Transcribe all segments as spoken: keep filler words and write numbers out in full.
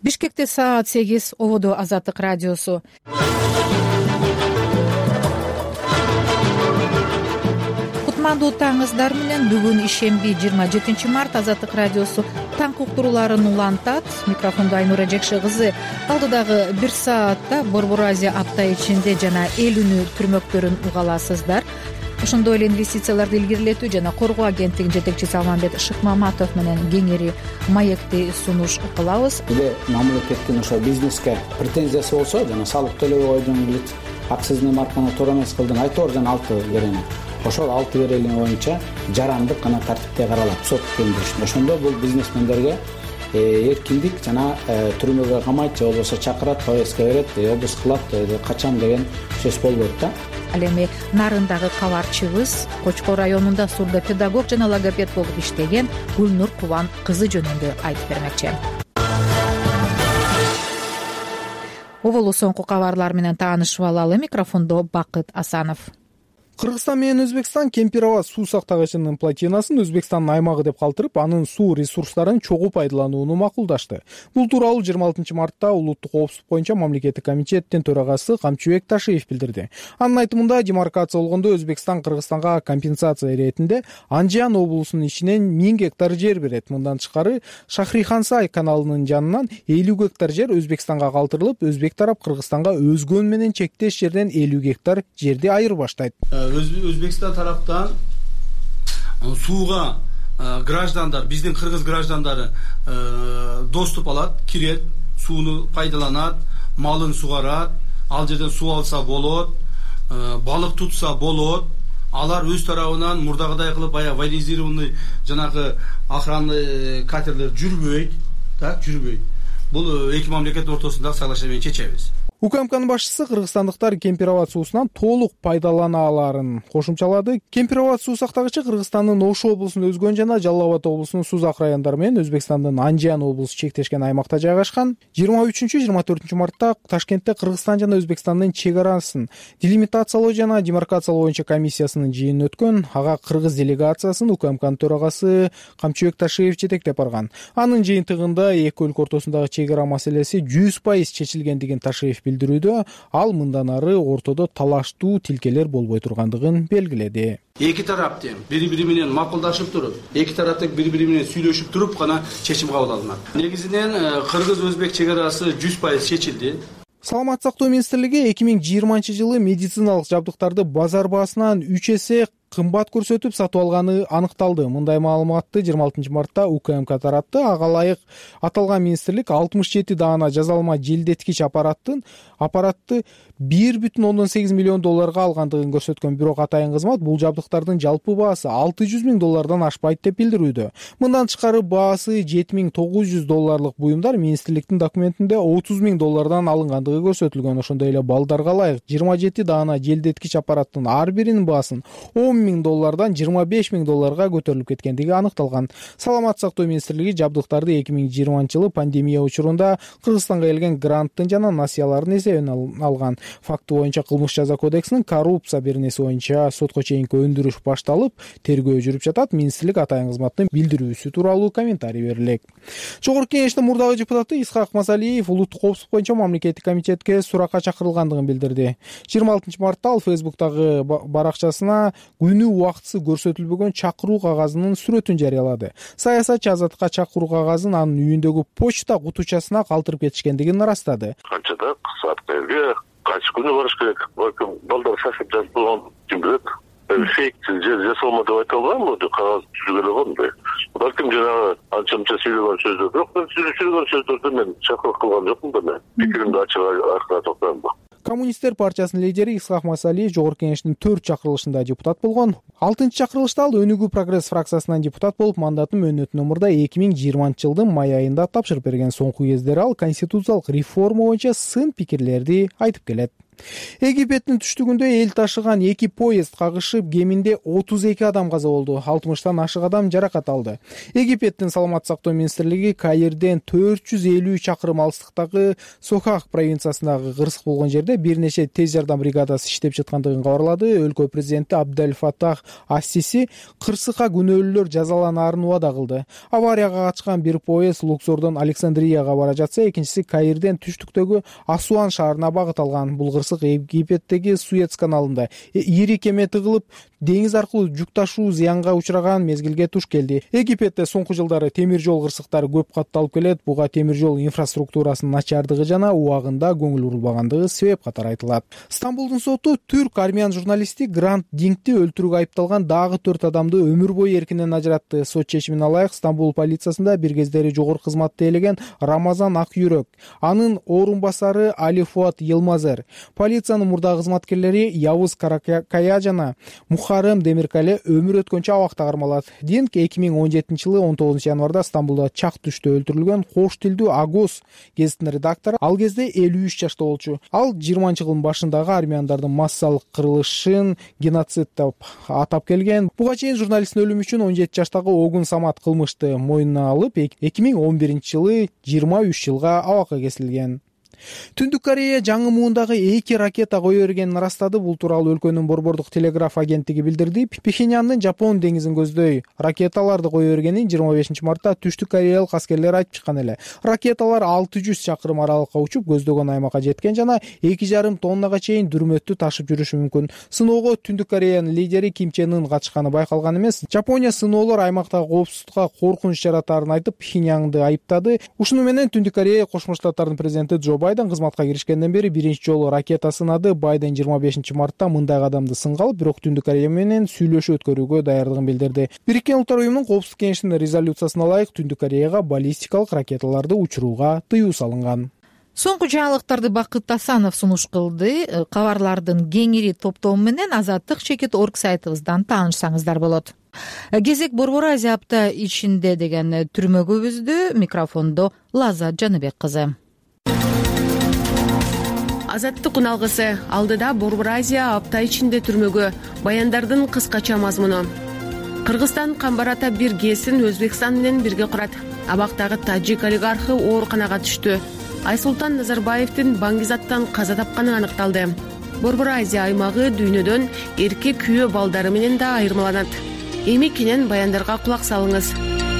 Бишкекте саат сегиз, ободо Азаттык радиосу. Кутмандуу таңыңыздар менен. Бүгүн ишемби жыйырма жетинчи март. Азаттык радиосу таң уктурууларын улантат. Микрофондо Айнура Жекше кызы. Алдыдагы бир саатта Борбор Азия апта ичинде жана эл үнү түрмөктөрүн уга аласыздар. Ошондой эле инвестицияларды илгерилетүү жана коргоо агенттигинин жетекчиси Алмамбет Шыкмаматов менен кеңири маекти сунуш кылабыз. Эле мамлекеттин ошо бизнеске претензиясы болсо, жана салык төлөбөй койдуң, билет, акцизный марканы туура эмес кылдың, айтор жана алты берени. Ошол алты берени боюнча жарандык гана тартипте каралат, сот өндүрүшүндө. Ошондо бул бизнесмендерге эркиндик жана түрмөгө камайт же болбосо чакырат, повестка берет, обыс кылат, качам деген сөз болбойт да. Ал эми нарындагы кабарчыбыз Кочкор районунда сурдопедагог жана логопед болуп иштеген Гүлнур Кубан кызы жөнүндө айтып бермекчи. Оболу соңку кабарлар менен таанышып алалы. Микрофондо Бакыт Асанов. Кыргызстан менен Өзбекстан Кемпир-Абад суу сактагычынын плотинасын Өзбекстандын аймагы деп калтырып, анын суу ресурстарын чогуу пайдаланууну макулдашты. Бул тууралуу жыйырма алтынчы мартта улуттук коопсуздук боюнча мамлекеттик комитеттин төрагасы Камчыбек Ташиев билдирди. Анын айтымында, демаркация болгондо Өзбекстан Кыргызстанга компенсация иретинде Анжиан облусунун ичинен миң гектар жер берет. Мындан тышкары Шахрихансай каналынын жанынан элүү гектар жер Өзбекстанга калтырылып, өзбек тарап Кыргызстанга өзгөн менен чектеш жерден элүү гектар жерди айырбаштайт. Өзбекстан тараптан сууга граждандар, биздин кыргыз граждандары доступ алат, кирет, сууну пайдаланат, малын сугарат, ал жерден суу алса болот, балык тутса болот. Алар өз тарабынан мурдагыдай кылып ая военизированный жанагы охранный катерлер жүрбөйт, так, жүрбөйт. Бул эки мамлекеттин ортосундагы соглашение менен чечебиз. УКМКнын башчысы кыргызстандыктар Кемпир-Абад суусунан толук пайдалана аларын кошумчалады. Кемпир-Абад суу сактагычы Кыргызстандын Ош облусунун Өзгөн жана Жалал Абад облусунун Сузак райондору менен Өзбекстандын Анжиан облусу чектешкен аймакта жайгашкан. жыйырма үчүнчү жыйырма төртүнчү мартта Ташкентте Кыргызстан жана Өзбекстандын чек арасын делимитациялоо жана демаркациялоо боюнча комиссиясынын жыйыны өткөн. Ага кыргыз делегациясын УКМКнын төрагасы Камчыбек Ташиев жетектеп барган. Анын жыйынтыгында эки өлкө ортосундагы чек ара маселеси жүз пайыз чечилгендигин Ташиев билдирүүдө, ал мындан ары ортодо талаштуу тилкелер болбой тургандыгын белгиледи. Эки тарап тең бири-бири менен макулдашып туруп, эки тарап тең бири-бири менен сүйлөшүп туруп гана чечим кабыл алынат. Негизинен кыргыз-өзбек чек арасы жүз пайыз чечилди. Саламаттык сактоо министрлиги эки миң жыйырманчы жылы медициналык жабдыктарды базар баасынан үч эсе кымбат көрсөтүп сатып алганы аныкталды. Мындай маалыматты жыйырма алтынчы мартта УКМК таратты. Ага ылайык аталган министрлик алтымыш жети даана жазалма желдеткич аппараттын аппаратты бир бүтүн ондон сегиз миллион долларга алгандыгын көрсөткөн. Бирок атайын кызмат бул жабдыктардын жалпы баасы алты жүз миң доллардан ашпайт деп билдирүүдө. Мындан тышкары баасы жети миң тогуз жүз долларлык буюмдар министрликтин документинде отуз миң доллардан алынгандыгы көрсөтүлгөн. Ошондой эле балдарга ылайык жыйырма жети даана желдеткич аппараттын ар биринин баасын он миң доллардан жыйырма беш миң долларга көтөрүлүп кеткендиги аныкталган. Саламаттык сактоо министрлиги жабдыктарды эки миң жыйырманчы жылы пандемия учурунда Кыргызстанга келген гранттын жана насыялардын эсебинен алган. Факты боюнча кылмыш жаза кодексинин коррупция беренеси боюнча сотко чейинки өндүрүш башталып, тергөө жүрүп жатат. Министрлик атайын кызматтын билдирүүсү тууралуу комментарий берилет. Жогорку кеңештин мурдагы депутаты Исхак Масалиев улуттук коопсуздук боюнча мамлекеттик комитетке суракка чакырылгандыгын билдирди. жыйырма алтынчы мартта ал Фейсбуктагы баракчасына күнү убактысы көрсөтүлбөгөн чакыруу кагазынын сүрөтүн жарыялады. Саясатчы азаттыкка чакыруу кагазын анын үйүндөгү почта кутучасына калтырып кетишкендигин ырастады. Канчада саатка элге кайсы күнү барыш керек? Балким балдар шашып жазып болгон ким билет. Фейксиз жасалма деп айта албайм, кагаз түзүлгөн болгондай. Балким жанагы анча-мынча сүйлөгөн сөздөр, бирок мен сүйлөгөн сөздөрдө мен чакырык кылган жокмун да мен. Пикиримди ачык айткан токтойм. Коммунисттер партиясынын лидери Исхак Масалиев жогорку кеңештин төрт чакырылышында депутат болгон. алтынчы чакырылышта ал Өнүгүү прогресс фракциясынан депутат болуп, мандатын мөөнөтүнөн мурда эки миң жыйырманчы жылдын май айында тапшырып берген. Соңку кездери ал конституциялык реформа боюнча сын пикирлерди айтып келет. Египеттин түштүгүндө эл ташыган эки поезд кагышып, кеминде отуз эки адам каза болду, алтымыштан ашык адам жаракат алды. Египеттин саламаттык сактоо министрлиги Каирден төрт жүз элүү чакырым алыстыктагы Сохах провинциясындагы кырсык болгон жерде бир нече тез жардам бригадасы иштеп жаткандыгын кабарлады. Өлкө президенти Абдель Фатах ас-Сиси кырсыкка күнөөлүүлөр жазаланаарын убада кылды. Аварияга катышкан бир поезд Луксордон Александрияга бара жатса, экинчиси Каирден түштүктөгү Асуан шаарына багыт алган. Бул кырсык Египеттеги Суэц каналында ири кеме тыгылып, деңиз аркылуу жүк ташуу зыянга учураган мезгилге туш келди. Египетте соңку жылдары темир жол кырсыктары көп катталып келет. Буга темир жол инфраструктурасынын начардыгы жана убагында көңүл бурулбагандыгы себеп катары айтылат. Стамбулдун соту түрк армян журналисти Грант Дингти өлтүрүүгө айыпталган дагы төрт адамды өмүр бою эркинен ажыратты. Сот чечимине ылайык Стамбул полициясында бир кездери жогорку кызматты ээлеген Рамазан Акюрөк, анын орун басары Али Фуат Йылмазер, полициянын мурдагы кызматкерлери Явыз Каракая жана Мухаррем Демиркале өмүр өткөнчө абакта кармалат. Динг эки миң он жетинчи жылы он тогузунчу январда Стамбулда чак түштө өлтүрүлгөн. Кош тилдүү Агос гезитинин редактору, ал кезде элүү үч жашта болчу. Ал жыйырманчы жылдын башындагы армяндардын массалык кырылышын геноцид деп атап келген. Буга чейин журналисттин өлүмү үчүн он жети жаштагы Огун Самат кылмышты мойнуна алып, эки миң он биринчи жылы жыйырма үч жылга абакка кесилген. Түндүк Корея жаңы муундагы эки ракета кое бергенин ырастады. Бул тууралуу өлкөнүн борбордук телеграф агенттиги билдирди. Пхеньяндын Жапон деңизин көздөй ракеталарды кое бергенин жыйырма бешинчи мартта түштүк кореялык аскерлер айтып чыккан эле. Ракеталар алты жүз чакырым аралыкка учуп, көздөгөн аймакка жеткен жана эки жарым тоннага чейин дүрмөттү ташып жүрүшү мүмкүн. Сыноого Түндүк Кореянын лидери Ким Чен Ын катышканы байкалган эмес. Жапония сыноолор аймактагы коопсуздукка коркунуч жаратаарын айтып, Пхеньянды айыптады. Ушуну менен Түндүк Корея Кошмо Штаттардын президенти Джо Байден кызматка киришкенден бери биринчи жолу ракета сынады. Байден жыйырма бешинчи мартта мындай кадамды сынга алып, бирок Түндүк Корея менен сүйлөшүү өткөрүүгө даярдыгын билдирди. Бириккен Улуттар уюмунун коопсуздук кеңешинин резолюциясына ылайык Түндүк Кореяга баллистикалык ракеталарды учурууга тыюу салынган. Соңку жаңылыктарды Бакыт Асанов сунуш кылды. Кабарлардын кеңири топтому менен Азаттык чекит орг сайтыбыздан таанышсаңыздар болот. Кезек Борбор Азия апта ичинде деген түрмөгүбүздү. Микрофондо Лаззат Жаныбек кызы. Азаттык уналгысы алдыда Борбор Азия апта ичинде түрмөгө баяндардын кыскача мазмуну. Кыргызстан Камбарата бир кесин Өзбекстан менен бирге курат. Абактагы тажик олигархы ооруканага түштү. Айсултан Назарбаевдин Баңгизаттан каза тапканы аныкталды. Борбор Азия аймагы дүйнөдөн эркек күйөө балдары менен да айырмаланат. Эми кенен баяндарга кулак салыңыз.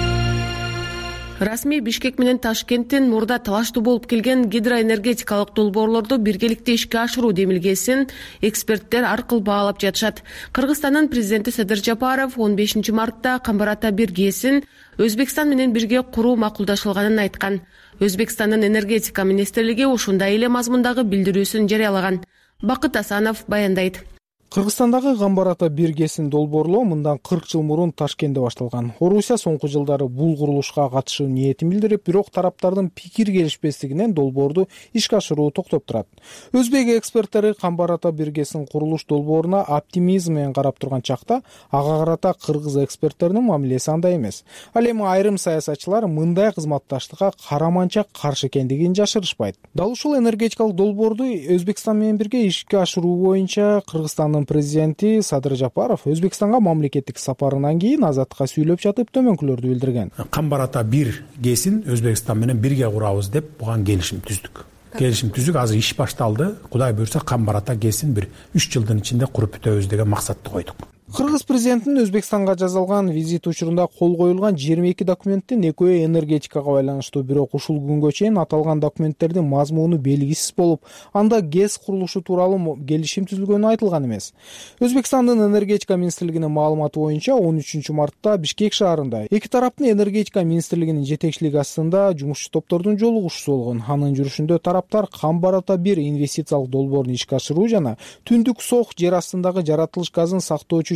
Расмий Бишкек менен Ташкенттин мурда талаштуу болуп келген гидроэнергетикалык долбоорлорду биргеликте ишке ашыруу демилгесин эксперттер ар кыл баалап жатышат. Кыргызстандын президенти Садыр Жапаров он бешинчи мартта Камбарата бир кесин Өзбекстан менен бирге куруу макулдашылганын айткан. Өзбекстандын энергетика министрлиги ушундай эле мазмундагы билдирүүсүн жарыялаган. Бакыт Асанов баяндайт. Кыргызстандагы Камбарата бир кесин долбоорлоо мындан кырк жыл мурун Ташкентте башталган. Орусия соңку жылдары бул курулушка катышуу ниетин билдирип, бирок тараптардын пикир келишпестигинен долбоорду ишке ашыруу токтоп турат. Өзбек эксперттери Камбарата бир кесин курулуш долбооруна оптимизм менен карап турган чакта, ага карата кыргыз эксперттеринин мамилеси андай эмес. Ал эми айрым саясатчылар мындай кызматташтыкка караманча каршы экендигин жашырышпайт. Дал ушул энергетикалык долбоорду Өзбекстан менен бирге ишке ашыруу боюнча Кыргызстандын президенти Садыр Жапаров Өзбекстанга мамлекеттик сапарынан кийин Азаттыкка сүйлөп жатып төмөнкүлөрдү билдирген. Камбарата бир кесин Өзбекстан менен бирге курабыз деп буган келишим түздүк. Келишим түздүк, азыр иш башталды. Кудай буйрса Камбарата кесин бир үч жылдын ичинде куруп бүтөбүз деген максатты койдук. Кыргыз президентинин Өзбекстанга жасалган визит учурунда кол коюлган жыйырма эки документтин экөө энергетикага байланыштуу, бирок ушул күнгө чейин аталган документтердин мазмуну белгисиз болуп, анда ГЭС курулушу тууралуу келишим түзүлгөнү айтылган эмес. Өзбекстандын энергетика министрлигинин маалыматы боюнча он үчүнчү мартта Бишкек шаарында эки тараптын энергетика министрлигинин жетекчилиги астында жумушчу топтордун жолугушуусу болгон. Анын жүрүшүндө тараптар Камбарата бир инвестициялык долбоорун ишке ашыруу жана Түндүк Сох жер астындагы жаратылыш газын сактоочу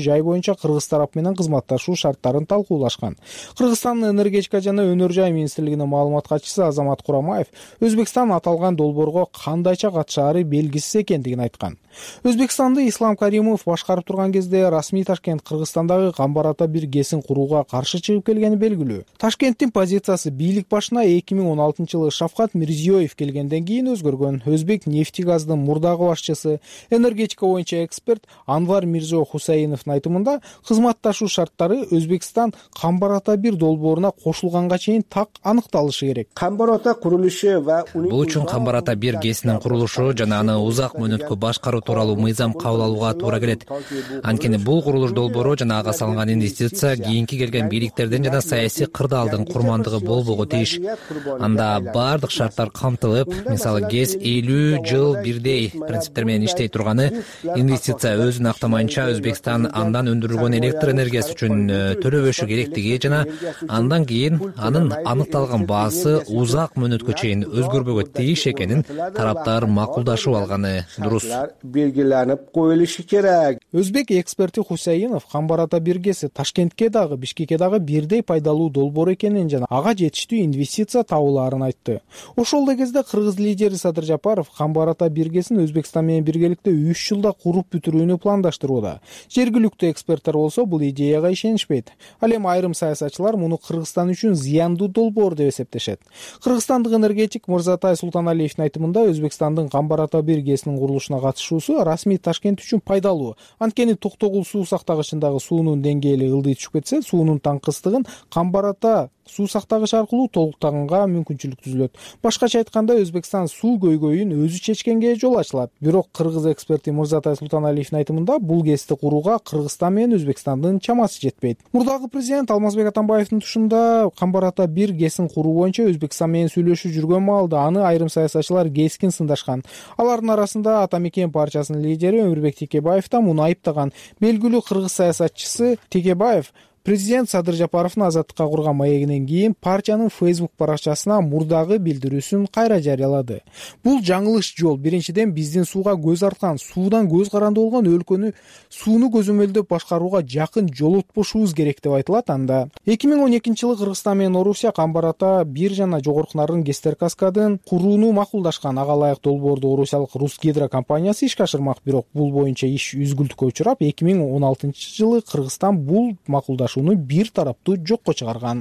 жай боюнча кыргыз тарап менен кызматташуу шарттарын талкуулашкан. Кыргызстандын энергетика жана өнөр жай министрлигинин маалымат катчысы Азамат Курамаев Өзбекстан аталган долбоорго кандайча катышаары белгисиз экендигин айткан. Өзбекстанды Ислам Каримов башкарып турган кезде расмий Ташкент Кыргызстандагы Камбар ата бир ГЭСин курууга каршы чыгып келгени белгилүү. Ташкенттин позициясы бийлик башына эки миң он алтынчы жылы Шавкат Мирзиёев келгенден кийин өзгөргөн. Өзбек нефтегаздын мурдагы башчысы, энергетика боюнча эксперт Анвар Мирзо Хусейновдун айтымында кызматташуу шарттары Өзбекстан Камбар ата бир долбооруна кошулганга чейин так аныкталышы керек. Камбар ата курулушу ва бул үчүн Камбар ата бир ГЭСинин курулушу жана аны узак мөөнөткө башкаруу тууралуу мыйзам кабыл алууга туура келет. Анткени бул курулуш долбоору жана ага салынган инвестиция кийинки келген бийликтердин жана саясий кырдаалдын курмандыгы болбого тийиш. Анда бардык шарттар камтылып, мисалы ГЭС элүү жыл бирдей принциптер менен иштей турганы, инвестиция өзүн актамайынча Өзбекстан андан өндүрүлгөн электр энергиясы үчүн төлөбөшү керектиги жана андан кийин анын аныкталган баасы узак мөөнөткө чейин өзгөрбөгө тийиш экенин тараптар макулдашып алганы дурус. Белгиленип коюлушу керек. Өзбек эксперти Хусейнов Камбар ата бир ГЭСи Ташкентке дагы, Бишкекке дагы бирдей пайдалуу долбоор экенин жана ага жетиштүү инвестиция табылаарын айтты. Ошол эле кезде кыргыз лидери Садыр Жапаров Камбар ата бир ГЭСин Өзбекстан менен биргеликте үч жылда куруп бүтүрүүнү пландаштырууда. Жергиликтүү эксперттер болсо бул идеяга ишенишпейт. Ал эми айрым саясатчылар муну Кыргызстан үчүн зыяндуу долбоор деп эсептешет. Кыргызстандык энергетик Мырзатай Султаналиевдин айтымында Өзбекстандын Камбар ата бир ГЭСинин курулушуна катышуусу расмий Ташкент үчүн пайдалуу. Анткени Токтогул суу сактагычындагы суунун деңгээли ылдый түшүп кетсе, суунун таңкыстыгын Камбар ата суу сактагыч аркылуу толуктаганга мүмкүнчүлүк түзүлөт. Башкача айтканда, Өзбекстан суу көйгөйүн өзү чечкенге жол ачылат. Бирок кыргыз эксперти Мырзатай Султаналиевдин айтымында бул ГЭСти курууга Кыргызстан менен Өзбекстандын чамасы жетпейт. Мурдагы президент Алмазбек Атамбаевдин тушунда Камбар ата бир ГЭСин куруу боюнча Өзбекстан менен сүйлөшүү жүргөн маалда аны айрым саясатчылар кескин сындашкан. Алардын арасында Ата Мекен партиясынын лидери Өмүрбек Текебаев да муну айыптаган. Белгилүү кыргыз саясатчысы Текебаев Президент Садыр Жапаровдун азаттыкка курган маегинен кийин партиянын Facebook баракчасына мурдагы билдирүүсүн кайра жарыялады. Бул жаңылыш жол. Биринчиден, биздин сууга көз арткан, суудан көз каранды болгон өлкөнү сууну көзөмөлдөп башкарууга жакын жолотпошубуз керек деп айтылат анда. эки миң он экинчи жылы Кыргызстан менен Орусия Камбар ата бир жана жогорку нарын ГЭСтер каскадын курууну макулдашкан. Ага ылайык долбоорду орусиялык Русгидро компаниясы ишке ашырмак, бирок бул боюнча иш үзгүлтүккө учурап, эки миң он алтынчы жылы Кыргызстан бул макулдашууну бир тараптуу жокко чыгарган.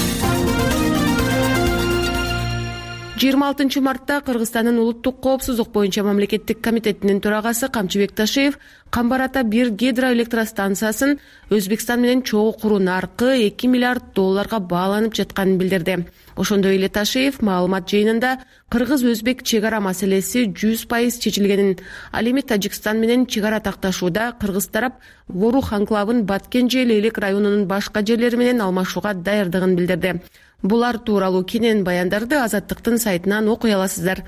жыйырма алтынчы мартта Кыргызстандын улуттук коопсуздук боюнча мамлекеттик комитетинин төрагасы Камчыбек Ташиев Камбар ата бир гидроэлектростанциясын Өзбекстан менен чогуу куруу наркы эки миллиард долларга бааланып жатканын билдирди. Ошондой эле Ташиев маалымат жыйынында кыргыз-өзбек чек ара маселеси жүз пайыз чечилгенин, ал эми Тажикстан менен чек ара такташууда кыргыз тарап Ворух анклавын Баткенже Лейлек районунун башка жерлери менен алмашууга даярдыгын билдирди. Булар тууралуу кенен баяндарды Азаттыктын сайтынан окуй аласыздар.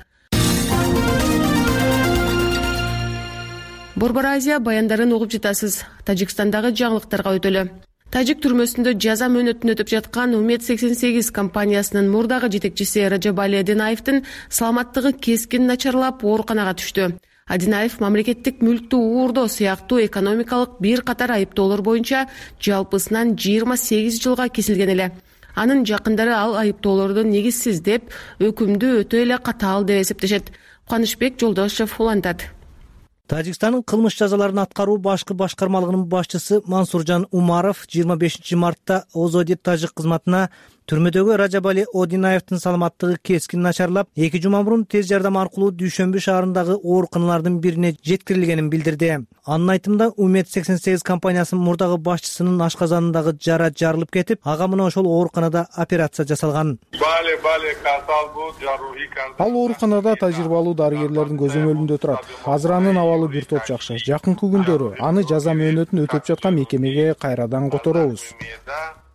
Борбор Азия баяндарын угуп жатасыз. Тажикстандагы жаңылыктарга өтөлү. Тажик түрмөсүндө жаза мөөнөтүн өтүп жаткан Умет сексен сегиз компаниясынын мурдагы жетекчиси Ражабали Адинаевдин саламаттыгы кескин начарлап ооруканага түштү. Адинаев мамлекеттик мүлктү уурдоо сыяктуу экономикалык бир катар айыптоолор боюнча жалпысынан жыйырма сегиз жылга кесилген эле. Анын жакындары ал айыптоолорду негизсиз деп, өкүмдү өтө эле катаал деп эсептешет. Кубанычбек Жолдошев улантат. Тажикстандын кылмыш жазаларын аткаруу башкы башкармалыгынын башчысы Мансуржан Умаров жыйырма бешинчи мартта Озодит тажик кызматына түрмөдөгү Ражабали Одинаевдин саламаттыгы кескин начарлап, эки жума мурун тез жардам аркылуу Дүйшөмбү шаарындагы ооруканалардын бирине жеткирилгенин билдирди. Анын айтымында Умет сексен сегиз компаниясынын мурдагы башчысынын ашказанындагы жара жарылып кетип, ага мына ошол ооруканада операция жасалган. Ал ооруканада тажрыйбалуу дарыгерлердин көзөмөлүндө турат. Азыр анын абалы бир топ жакшы. Жакынкы күндөрү аны жаза мөөнөтүн өтөп жаткан мекемеге кайрадан которобуз.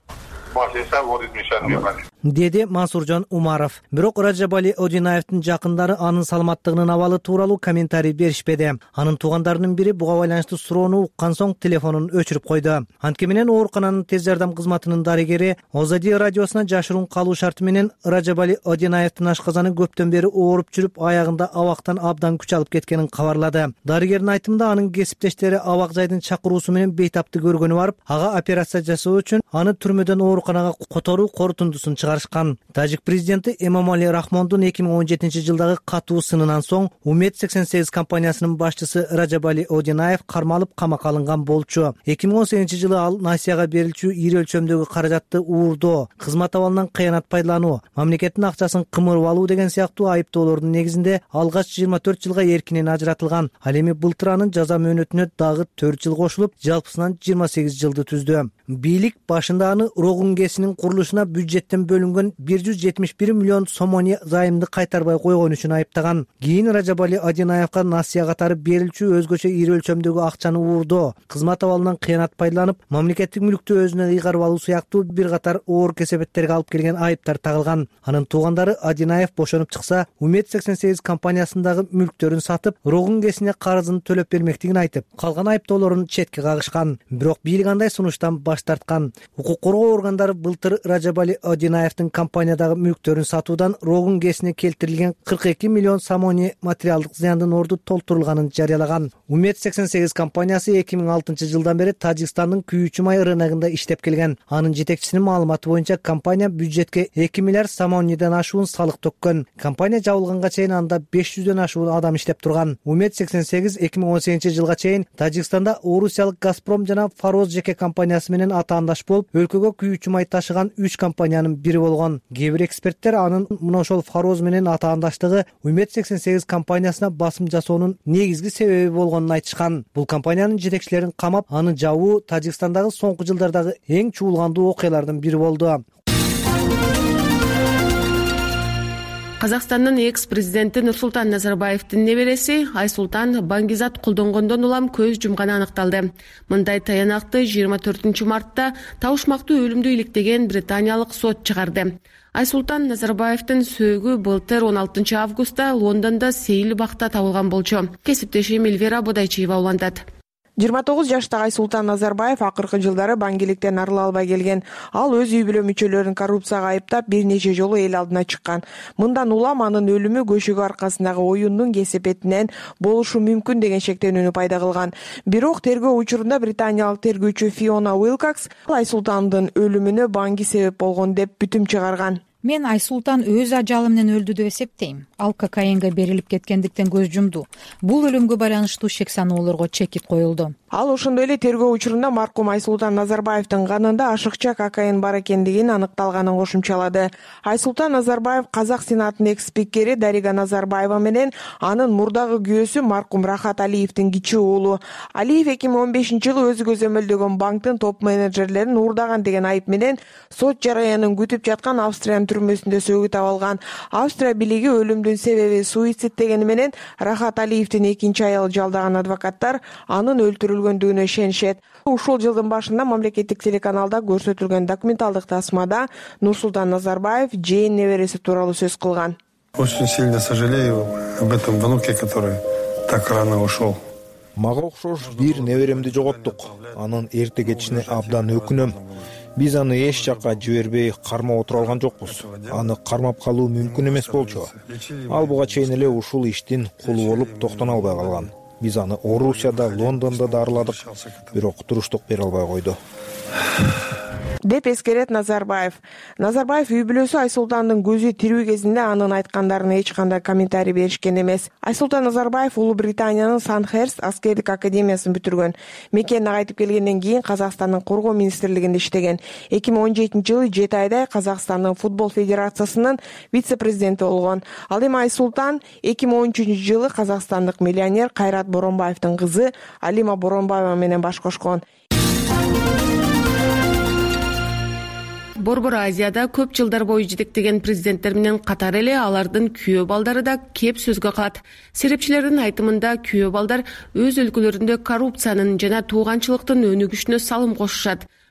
деди Мансуржан Умаров. Бирок Ражабали Одинаевдин жакындары анын саламаттыгынын абалы тууралуу комментарий беришпеди. Анын туугандарынын бири буга байланыштуу суроону уккан соң телефонун өчүрүп койду. Анткени менен оорукананын тез жардам кызматынын дарыгери Озади радиосуна жашыруун калуу шарты менен Ражабали Одинаевдин ашказаны көптөн бери ооруп жүрүп, аягында абактан абдан күч алып кеткенин кабарлады. Дарыгердин айтымында анын кесиптештери абак жайдын чакыруусу менен бейтапты көргөнү барып, ага операция жасоо үчүн аны түрмөдөн ооруканага которуу корутундусун чыгарышкан. Тажик президенти Эмомали Рахмондун эки миң он жетинчи жылдагы катуу сынынан соң Умет сексен сегиз компаниясынын башчысы Ражабали Одинаев кармалып камакка алынган болчу. эки миң он сегизинчи жылы ал Насияга берилчү ири өлчөмдөгү каражатты уурдоо, кызмат абалынан кыянат пайдалануу, мамлекеттин акчасын кымырып алуу деген сыяктуу айыптоолордун негизинде алгач жыйырма төрт жылга эркинен ажыратылган. Ал эми былтыр анын жаза мөөнөтүнө дагы төрт жыл кошулуп, жалпысынан жыйырма сегиз жылды түздү. Бийлик башында аны Рогун ГЭСинин курулушуна бюджеттен бөлүнгөн бир жүз жетимиш бир миллион сомони займды кайтарбай койгон үчүн айыптаган. Кийин Ражабали Одинаевга Насия катары берилчү өзгөчө ири өлчөмдөгү акчаны уурдоо, кызмат абалынан кыянат пайдаланып, мамлекеттик мүлктү өзүнө ыйгарып алуу сыяктуу бир катар оор кесепеттерге алып келген айыптар тагылган. Анын туугандары Одинаев бошонуп чыкса, Умет сексен сегиз компаниясындагы мүлктөрүн сатып, Рогун ГЭСине карызын төлөп бермектигин айтып, калган айыптоолорун четке кагышкан. Бирок бийлик андай сунуштан баш тарткан. Укук коргоо органдары былтыр Ражабали Одинаевдин компаниядагы мүлктөрүн сатуудан Рогун ГЭСине келтирилген кырк эки миллион сомони материалдык зыяндын орду толтурулганын жарыялаган. Умет сексен сегиз компаниясы эки миң алтынчы жылдан бери Тажикстандын күйүүчү май рыногунда иштеп келген. Анын жетекчисинин маалыматы боюнча компания бюджетке эки миллиард сомониден ашуун салык төккөн. Компания жабылганга чейин анда беш жүздөн ашуун адам иштеп турган. Умет сексен сегиз эки миң он сегизинчи жылга чейин Тажикстанда Орусиялык Газпром жана Фароз жеке компаниясы менен атаандаш болуп, өлкөгө күйүүчү май ташыган үч компаниянын бири болгон. Кээ бир эксперттер анын мына ошол Фароз менен атаандаштыгы Умет сексен сегиз компаниясына басым жасоонун негизги себеби болгонун айтышкан. Бул компаниянын жетекчилерин камап, аны жабуу Тажикстандагы соңку жылдардагы эң чуулгандуу окуялардын бири болду. Казакстандын экс-президенти Нурсултан Назарбаевдин небереси Айсултан Баңгизат колдонгондон улам көз жумганы аныкталды. Мындай таянакты жыйырма төртүнчү мартта табышмактуу өлүмдү иликтеген британиялык сот чыгарды. Айсултан Назарбаевдин сөөгү былтыр он алтынчы августта Лондондо Сейил бакта табылган болчу. Кесиптешим Эльвира Бодайчиева улантат. жыйырма тогуз жаштагы Айсултан Назарбаев акыркы жылдары баңгиликтен арыла албай келген. Ал өз үй бүлө мүчөлөрүн коррупцияга айыптап бир нече жолу эл алдына чыккан. Мындан улам анын өлүмү көчөгү аркасындагы оюндун кесепетинен болушу мүмкүн деген шектенүүнү пайда кылган. Бирок тергөө учурунда британиялык тергөөчү Фиона Уилкокс Айсултандын өлүмүнө Баңги себеп болгон деп бүтүм чыгарган. Мен Айсултан өз ажалы менен өлдү деп эсептейм. Ал кокаинге берилип кеткендиктен көз жумду. Бул өлүмгө байланыштуу шек саноолорго чекит коюлду. Ал ошондой эле тергөө учурунда маркум Айсултан Назарбаевдин канында ашыкча кокаин бар экендигин аныкталганын кошумчалады. Айсултан Назарбаев Казак Сенатынын экс-спикери Дарига Назарбаева менен анын мурдагы күйөөсү маркум Рахат Алиевдин кичүү уулу. Алиев эки миң он бешинчи жылы өзү көзөмөлдөгөн банктын топ менеджерлерин уурдаган деген айып менен сот жараянын күтүп жаткан Австриянын түрмөсүндө сөгүт абалган. Австрия бийлиги өлүмдүн себеби суицид дегени менен Рахат Алиевдин экинчи аялы жалдаган адвокаттар анын өлтүрүлгөндүгүнө ишенишет. Ушул жылдын башында мамлекеттик телеканалда көрсөтүлгөн документалдык тасмада Нурсултан Назарбаев жээн небереси тууралуу сөз кылган. Очень сильно сожалею об этом внуке, который так рано ушел. Мага окшош бир неберемди жоготтук. Анын эрте кетишине абдан өкүнөм. Биз аны эч жакка жибербей кармап отура алган жокпуз. Аны кармап калуу мүмкүн эмес болчу. Ал буга чейин эле ушул иштин кулу болуп токтоно албай калган. Биз аны Орусияда, Лондондо да арыладык, бирок туруштук бере албай койду. деп эскерет Назарбаев. Назарбаев үй бүлөсү Айсултандын көзү тирүү кезинде анын айткандарына эч кандай комментарий беришкен эмес. Айсултан Назарбаев Улуу Британиянын Сандхерст аскердик академиясын бүтүргөн. Мекенине кайтып келгенден кийин Казакстандын коргоо министрлигинде иштеген. эки миң он жетинчи жылы жети айдай Казакстандын футбол федерациясынын вице-президенти болгон. Ал эми Айсултан эки миң он үчүнчү жылы казакстандык миллионер Кайрат Боронбаевдин кызы Алима Боронбаева менен баш кошкон. Борбор Азияда көп жылдар бою жетектеген президенттер менен катар эле алардын күйөө балдары да кеп сөзгө калат. Серепчилердин айтымында күйөө балдар өз өлкөлөрүндө коррупциянын жана тууганчылыктын өнүгүшүнө салым кошушат.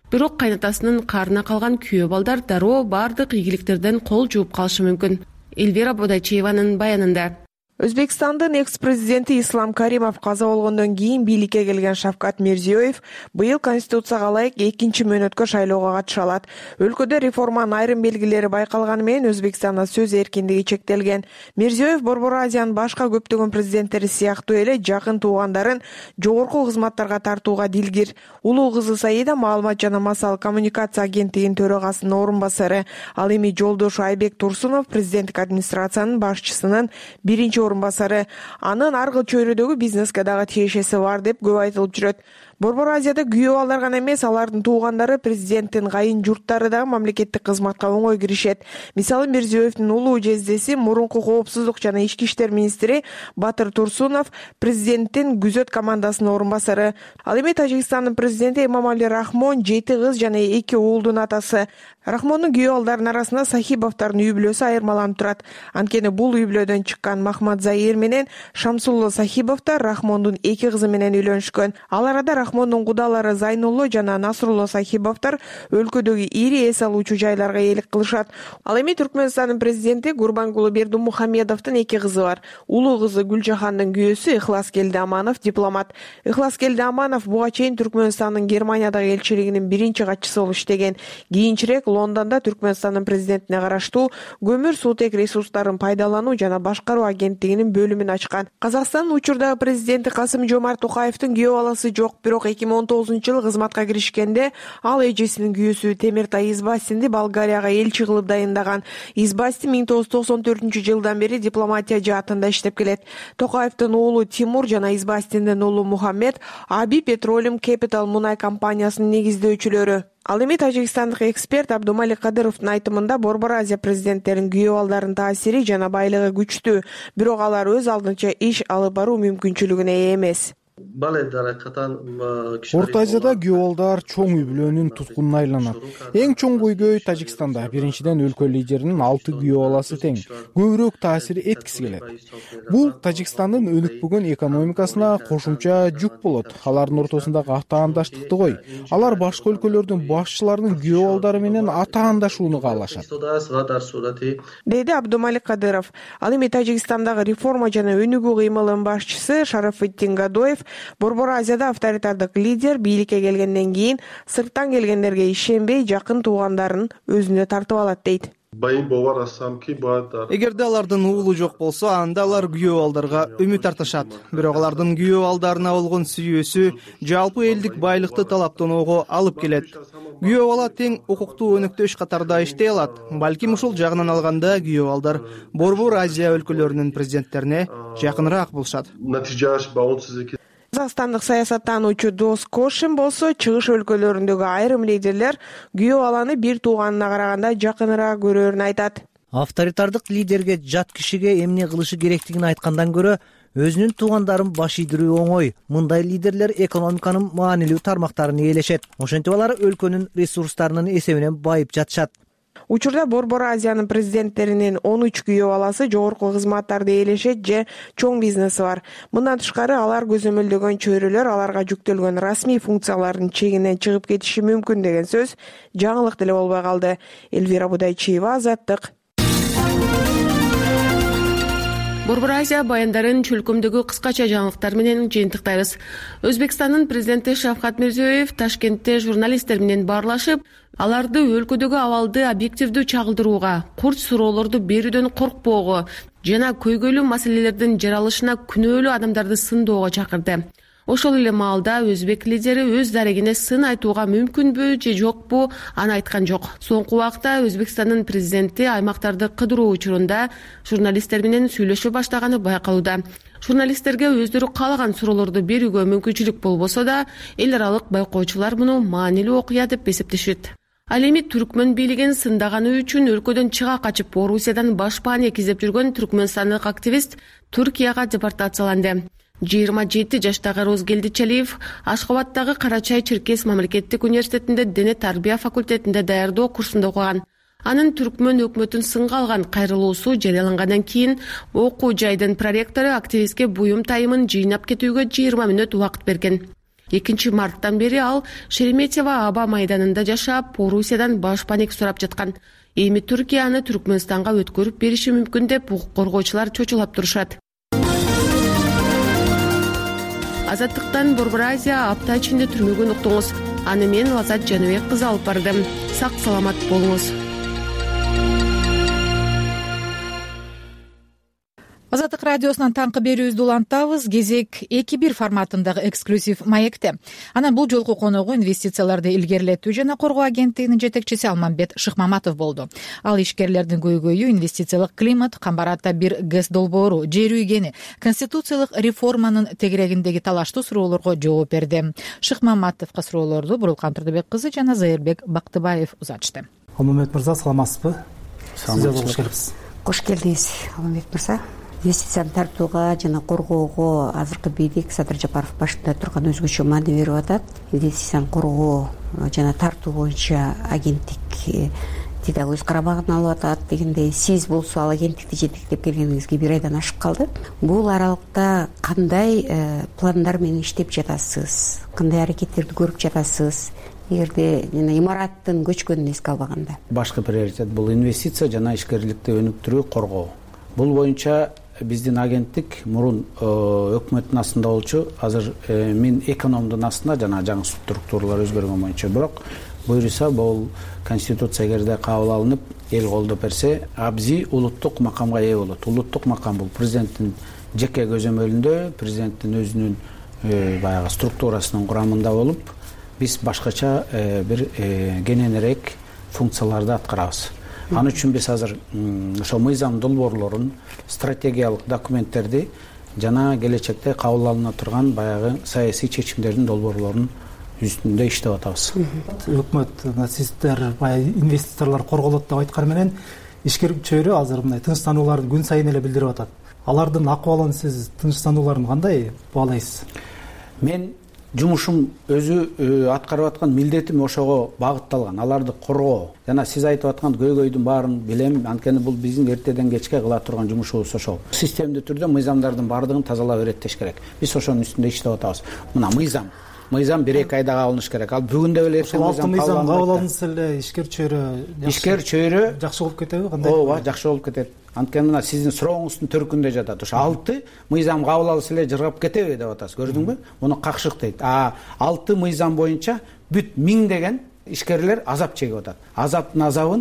Бирок кайнатасынын карына калган күйөө балдар дароо бардык ийгиликтерден кол жууп калышы мүмкүн. Элвира Бодайчиеванын баянында. Өзбекстандын экс-президенти Ислам Каримов каза болгондон кийин бийликке келген Шавкат Мирзиёев быйыл конституцияга ылайык экинчи мөөнөткө шайлоого катыша алат. Өлкөдө реформанын айрым белгилери байкалганы менен Өзбекстанда сөз эркиндиги чектелген. Мирзиёев Борбор Азиянын башка көптөгөн президенттери сыяктуу эле жакын туугандарын жогорку кызматтарга тартууга дилгир. Улуу кызы Саида маалымат жана массалык коммуникация агенттигинин төрагасынын орун басары. Ал эми жолдошу Айбек Турсунов президенттик администрациянын башчысынын биринчи орун басары. Анын аргы чөйрөдөгү бизнеске дагы тиешеси бар деп көп айтылып жүрөт. Борбор Азияда күйөө балдар гана эмес, алардын туугандары, президенттин кайын журттары дагы мамлекеттик кызматка оңой киришет. Мисалы Мирзиёевдин улуу жездеси, мурунку коопсуздук жана ички иштер министри Батыр Турсунов президенттин күзөт командасынын орун басары. Ал эми Тажикстандын президенти Эмомали Рахмон жети кыз жана эки уулдун атасы. Рахмондун күйөө балдарынын арасында Сахибовдордун үй бүлөсү айырмаланып турат. Анткени бул үй бүлөдөн чыккан Махмад Заир менен Шамсулло Сахибовдор Рахмондун эки кызы менен үйлөнүшкөн. Ал арада Рахмондун кудалары Зайнулло жана Насрулло Сахибовдор өлкөдөгү ири эс алуучу жайларга ээлик кылышат. Ал эми Түркмөнстандын президенти Гурбангулы Бердимухамедовдун эки кызы бар. Улуу кызы Гүлжахандын күйөөсү Ихлас Келдиаманов дипломат. Ихлас Келдиаманов буга чейин Түркмөнстандын Германиядагы элчилигинин биринчи катчысы болуп иштеген. Кийинчерээк Лондондо Түркмөнстандын президентине караштуу көмүр суутек ресурстарын пайдалануу жана башкаруу агенттигинин бөлүмүн ачкан. Казакстандын учурдагы президенти Касым-Жомарт Токаевдин күйөө баласы жок, бирок эки миң он тогузунчу жылы кызматка киришкенде ал эжесинин күйөөсү Темиртай Избастинди Болгарияга элчи кылып дайындаган. Избастин миң тогуз жүз токсон төртүнчү жылдан бери дипломатия жаатында иштеп келет. Токаевдин уулу Тимур жана Избастиндин уулу Мухаммед Аби Petroleum Capital мунай компаниясынын негиздөөчүлөрү. Ал эми тажикстандык эксперт Абдумали Кадыровдун айтымында Борбор Азия президенттеринин күйөө балдарынын таасири жана байлыгы күчтүү, бирок алар өз алдынча иш алып баруу мүмкүнчүлүгүнө ээ эмес. Орто Азияда күйөө балдар чоң үй бүлөнүн туткунуна айланат. Эң чоң көйгөй Тажикстанда. Биринчиден өлкө лидеринин алты күйөө баласы тең. Көбүрөөк таасир эткиси келет. Бул Тажикстандын өнүкпөгөн экономикасына кошумча жүк болот. Алардын ортосундагы атаандаштыкты кой. Алар башка өлкөлөрдүн башчыларынын күйөө балдары менен атаандашууну каалашат, деди Абдумали Кадыров. Ал эми Тажикстандагы реформа жана өнүгүү кыймылынын башчысы Шарафиддин Гадоев Борбор Азияда авторитардык лидер бийликке келгенден кийин сырттан келгендерге ишенбей жакын туугандарын өзүнө тартып алат дейт. Эгерде алардын уулу жок болсо, анда алар күйөө балдарга үмүт артышат. Бирок алардын күйөө балдарына болгон сүйүүсү жалпы элдик байлыкты талаптоого алып келет. Күйөө бала тең укуктуу өнөктөш катарда иштей алат. Балким ушул жагынан алганда күйөө балдар Борбор Азия өлкөлөрүнүн президенттерине жакыныраак болушат. Казакстандык саясаттануучу Дос Кошин болсо, чыгыш өлкөлөрүндөгү айрым лидерлер күйөө баланы бир тууганына караганда жакыныраак көрөөрүн айтат. Авторитардык лидерге жат кишиге эмне кылышы керектигин айткандан көрө өзүнүн туугандарын баш ийдирүү оңой. Мындай лидерлер экономиканын маанилүү тармактарын ээлешет. Ошентип алар өлкөнүн ресурстарынын эсебинен байып жатышат. Учурда Борбор Азиянын президенттеринин он үч күйөө баласы жогорку кызматтарды ээлешет же чоң бизнеси бар. Мындан тышкары алар көзөмөлдөгөн чөйрөлөр аларга жүктөлгөн расмий функциялардын чегинен чыгып кетиши мүмкүн деген сөз жаңылык деле болбой калды. Элвира Будайчиева, Азаттык. Борбор Азия баяндарын чөлкөмдөгү кыскача жаңылыктар менен жыйынтыктайбыз. Өзбекстандын президенти Шавкат Мирзиёев Ташкентте журналисттер менен баарлашып, аларды өлкөдөгү абалды объективдүү чагылдырууга, курч суроолорду берүүдөн коркпоого жана көйгөйлүү маселелердин жаралышына күнөөлүү адамдарды сындоого чакырды. Ошол эле маалда өзбек лидери өз дарегине сын айтууга мүмкүнбү же жокпу, аны айткан жок. Соңку убакта Өзбекстандын президенти аймактарды кыдыруу учурунда журналисттер менен сүйлөшө баштаганы байкалууда. Журналисттерге өздөрү каалаган суроолорду берүүгө мүмкүнчүлүк болбосо да, эл аралык байкоочулар муну маанилүү окуя деп эсептешет. Ал эми түркмөн бийлигин сындаганы үчүн өлкөдөн чыга качып Орусиядан башпаане кезеп жүргөн түркмөнстандык активист Түркияга депортацияланды. жыйырма жети жаштагы Розгелди Чалиев Ашхабадтагы Карачай Черкес мамлекеттик университетинде дене тарбия факультетинде даярдоо курсунда окуган. Анын түркмөн өкмөтүн сынга алган кайрылуусу жарыялангандан кийин окуу жайдын проректору активистке буюм тайымын жыйнап кетүүгө жыйырма мүнөт убакыт берген. экинчи марттан бери ал Шереметьево аба майданында жашап, Орусиядан баш паник сурап жаткан. Эми Түркияны Түркмөнстанга өткөрүп бериши мүмкүн деп укук коргоочулар чочулап турушат. Азаттыктан Борбор Азия апта ичинде түрмөгөн уктуңуз. Аны мен Азат Жаныбек кызы алып бардым. Сак саламат болуңуз. Азаттык радиосунан таңкы берүүбүздү улантабыз. Кезек эки бир форматындагы эксклюзив маекте. Анан бул жолку коногу инвестицияларды илгерилетүү жана коргоо агенттигинин жетекчиси Алмамбет Шыкмаматов болду. Ал ишкерлердин көйгөйү инвестициялык климат, Камбарата бир ГЭС долбоору, жер үйгени, конституциялык реформанын тегерегиндеги талаштуу суроолорго жооп берди. Шыкмаматовго суроолорду Бурулкан Турдубек кызы жана Зайырбек Бактыбаев узатышты. Алмамбет мырза, саламатсызбы? Саламатсыз. Кош келдиңиз, Алмамбет мырза. Инвестицияны тартууга жана коргоого азыркы бийлик Садыр Жапаров башында турган өзгөчө маани берип атат. Инвестицияны коргоо жана тартуу боюнча агенттик дагы өз карамагына алып атат дегендей. Сиз болсо ал агенттикти жетектеп келгениңизге бир айдан ашып калды. Бул аралыкта кандай пландар менен иштеп жатасыз? Кандай аракеттерди көрүп жатасыз? Эгерде имараттын көчкөнүн эске албаганда. Башкы приоритет бул инвестиция жана ишкерликти өнүктүрүү, коргоо. Бул боюнча биздин агенттик мурун өкмөттүн астында болчу, азыр мен экономдун астында жана жаңы структуралар өзгөргөн боюнча. Бирок буюрса бул конституция эгерде кабыл алынып, эл колдоп берсе, абзи улуттук макамга ээ болот. Улуттук макам бул президенттин жеке көзөмөлүндө, президенттин өзүнүн баягы структурасынын курамында болуп, биз башкача бир кененирээк функцияларды аткарабыз. Аны үчүн биз азыр ошо мыйзам долбоорлорун, стратегиялык документтерди жана келечекте кабыл алына турган баягы саясий чечимдердин долбоорлорун үстүндө иштеп атабыз. Өкмөт сиздер баягы инвесторлор корголот деп айткан менен ишкер чөйрө азыр мындай тынчтанууларды күн сайын эле билдирип атат. Алардын акыбалын сиз тынчтанууларын кандай баалайсыз? Мен жумушум өзү аткарып аткан милдетим ошого багытталган. Аларды коргоо жана сиз айтып аткан көйгөйдүн баарын билем. Анткени бул биздин эртеден кечке кыла турган жумушубуз ошол. Системдүү түрдө мыйзамдардын баардыгын тазалап иреттеш керек. Биз ошонун үстүндө иштеп атабыз. Мына мыйзам мыйзам бир эки айда кабылыныш керек. Ал бүгүндө эле эртең мыйзам кабыл алынса эле ишкер чөйрө ишкер чөйрө жакшы болуп кетеби? Кандай? Ооба, жакшы болуп кетет. Анткени мына сиздин сурооңуздун төркүндө жатат. Ошо алты мыйзам кабыл алса эле жыргап кетеби деп атасыз. Көрдүңбү? Муну какшык дейт. А алты мыйзам боюнча бүт миңдеген ишкерлер азап чегип атат. Азаптын азабын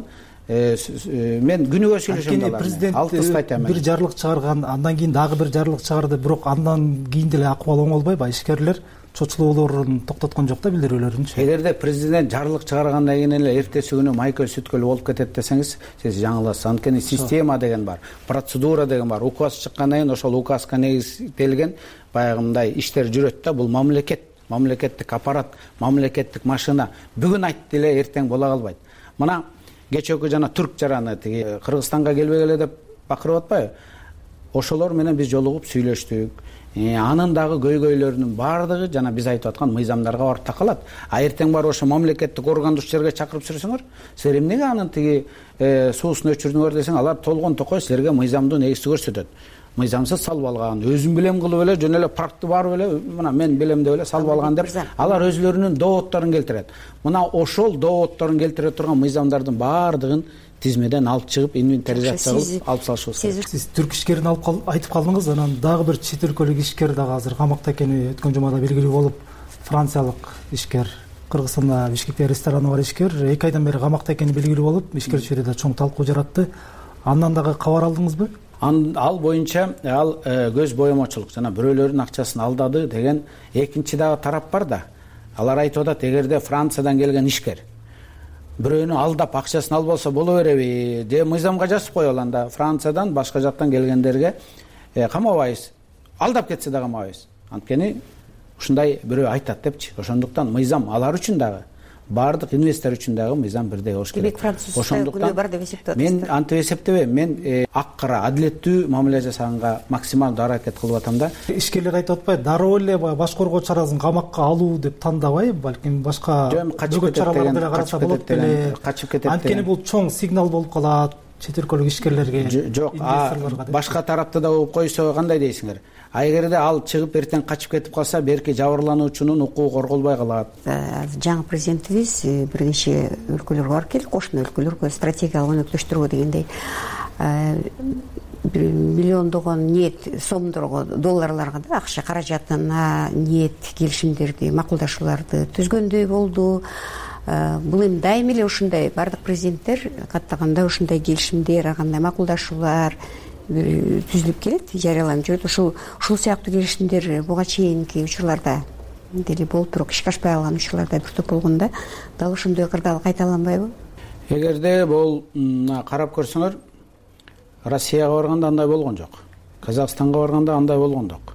мен күнүгө сүйлөшөм да. Президент бир жарлык чыгарган, андан кийин дагы бир жарлык чыгарды, бирок андан кийин деле акыбал оңолбойбу? Ишкерлер чочулоолорун токтоткон жок да, билдирүүлөрүнчү. Эгерде президент жарлык чыгаргандан кийин эле эртеси күнү майкөл сүткөл болуп кетет десеңиз, сиз жаңыласыз. Анткени система деген бар, процедура деген бар. Указ чыккандан кийин ошол указга негизделген баягы мындай иштер жүрөт да. Бул мамлекет, мамлекеттик аппарат, мамлекеттик машина. Бүгүн айтты эле эртең бола калбайт. Мына кечээкү жана түрк жараны тиги Кыргызстанга келбегеле деп бакырып атпайбы? Ошолор менен биз жолугуп сүйлөштүк. Анын дагы көйгөйлөрүнүн баардыгы жана биз айтып аткан мыйзамдарга барып такалат. А эртең бар ошо мамлекеттик органдуу жерге чакырып сүрсөңөр, силер эмнеге анын тиги суусун өчүрдүңөр десең, алар толгон токой силерге мыйзамдуу негизди көрсөтөт. Мыйзамсыз салып алган, өзүм билем кылып эле жөн эле паркты барып эле, мына мен билем деп эле салып алган деп алар өзлөрүнүн доводдорун келтирет. Мына ошол доводдорун келтире турган мыйзамдардын баардыгын тизмеден алып чыгып инвентаризация кылып алып салышыбыз керек. Сиз түрк ишкерин алып айтып калдыңыз, анан дагы бир чет өлкөлүк ишкер дагы азыр камакта экени өткөн жумада белгилүү болуп, франциялык ишкер, Кыргызстанда Бишкекте рестораны бар ишкер эки айдан бери камакта экени белгилүү болуп, ишкер чөйрөдө чоң талкуу жаратты. Андан дагы кабар алдыңызбы? Ал боюнча ал көз боемочулук жана бирөөлөрдүн акчасын алдады деген экинчи дагы тарап бар да. Алар айтып атат, эгерде Франциядан келген ишкер бирөөнү алдап акчасын алып алса боло береби? Же мыйзамга жазып коелу, анда Франциядан башка жактан келгендерге камабайбыз. Алдап кетсе да камабайбыз. Анткени ушундай бирөө айтат депчи. Ошондуктан мыйзам алар үчүн дагы, баардык инвестор үчүн дагы мыйзам бирдей болуш керек. Ошондуктан бар деп эсептеп мен антип эсептебейм. Мен ак кара адилеттүү мамиле жасаганга максималдуу аракет кылып атам да. Ишкерлер айтып атпайбы, дароо эле баш коргоо чарасын камакка алуу деп тандабай, балким башка бөгөт чараларды деле караса болот беле. Качып кетет. Анткени бул чоң сигнал болуп калат. чет өлкөлүк ишкерлерге, жок, башка тарапта да болуп койсо кандай дейсиңер? А эгерде ал чыгып эртең качып кетип калса, берки жабырлануучунун укугу корголбой калат. Жаңы президентибиз бир нече өлкөлөргө барып келди, кошуна өлкөлөргө стратегиялык өнөктөштүрүүгө дегендей миллиондогон ниет сомдорго, долларларга да акча каражатына ниет келишимдерди, макулдашууларды түзгөндөй болду. Бул эми дайыма эле ушундай бардык президенттер каттаганда ушундай келишимдер, кандай макулдашуулар түзүлүп келет, жарыяланып жүрөт. Ушул ушул сыяктуу келишимдер буга чейинки учурларда деле болуп, бирок ишке ашпай калган учурларда бир топ болгондо дал ошондой кырдаал кайталанбайбы? Эгерде бул карап көрсөңөр, Россияга барганда андай болгон жок. Казакстанга барганда андай болгон жок.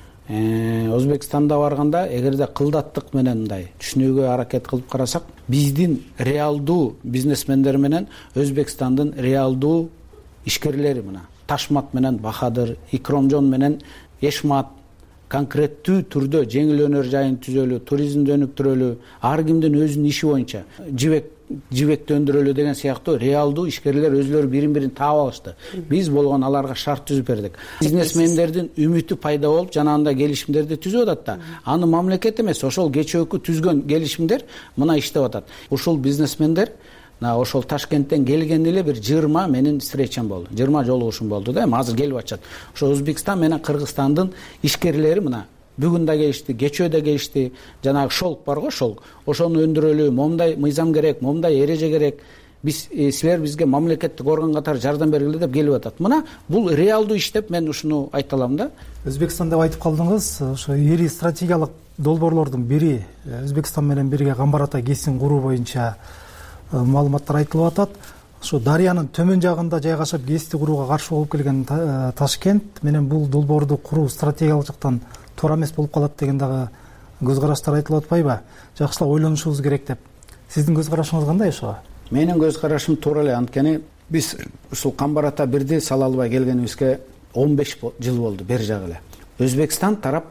Өзбекстанда барганда эгерде кылдаттык менен мындай түшүнүүгө аракет кылып карасак, биздин реалдуу бизнесмендер менен Өзбекстандын реалдуу ишкерлери мына Ташмат менен Бахадыр, Икромжон менен Эшмат конкреттүү түрдө жеңил өнөр жайын түзөлү, туризмди өнүктүрөлү, ар кимдин өзүнүн иши боюнча жибек жибекти өндүрөлү деген сыяктуу реалдуу ишкерлер өзлөрү бирин-бирин таап алышты. Биз болгон аларга шарт түзүп бердик. Бизнесмендердин үмүтү пайда болуп, жанагындай келишимдерди түзүп атат да. Аны мамлекет эмес, ошол кечөөкү түзгөн келишимдер мына иштеп атат. Ушул бизнесмендер ошол Ташкенттен келген эле бир жыйырма менин встречам болду. жыйырма жолугушум болду да, эми азыр келип атышат. Ошо Өзбекстан менен Кыргызстандын ишкерлери мына бүгүн да келишти, кечөө да келишти. Жанагы шолк бар го, шолк. Ошону өндүрөлү, момундай мыйзам керек, момундай эреже керек. Биз силер бизге мамлекеттик орган катары жардам бергиле деп келип атат. Мына бул реалдуу иш деп мен ушуну айта алам да. Өзбекстан деп айтып калдыңыз. Ошо эри стратегиялык долбоорлордун бири Өзбекстан менен бирге Камбар Ата КЭСин куруу боюнча маалыматтар айтылып атат. Ошо Дарыянын төмөн жагында жайгашып КЭСти курууга каршы болуп келген Ташкент менен бул долбоорду куруу стратегиялык жактан туура эмес болуп калат деген дагы көз караштар айтылып атпайбы? Жакшылап ойлонушубуз керек деп. Сиздин көз карашыңыз кандай ошого? Менин көз карашым туура эле, анткени биз ушул Камбар Ата бирди сала албай келгенибизге он беш жыл болду бери жагы эле. Өзбекстан тарап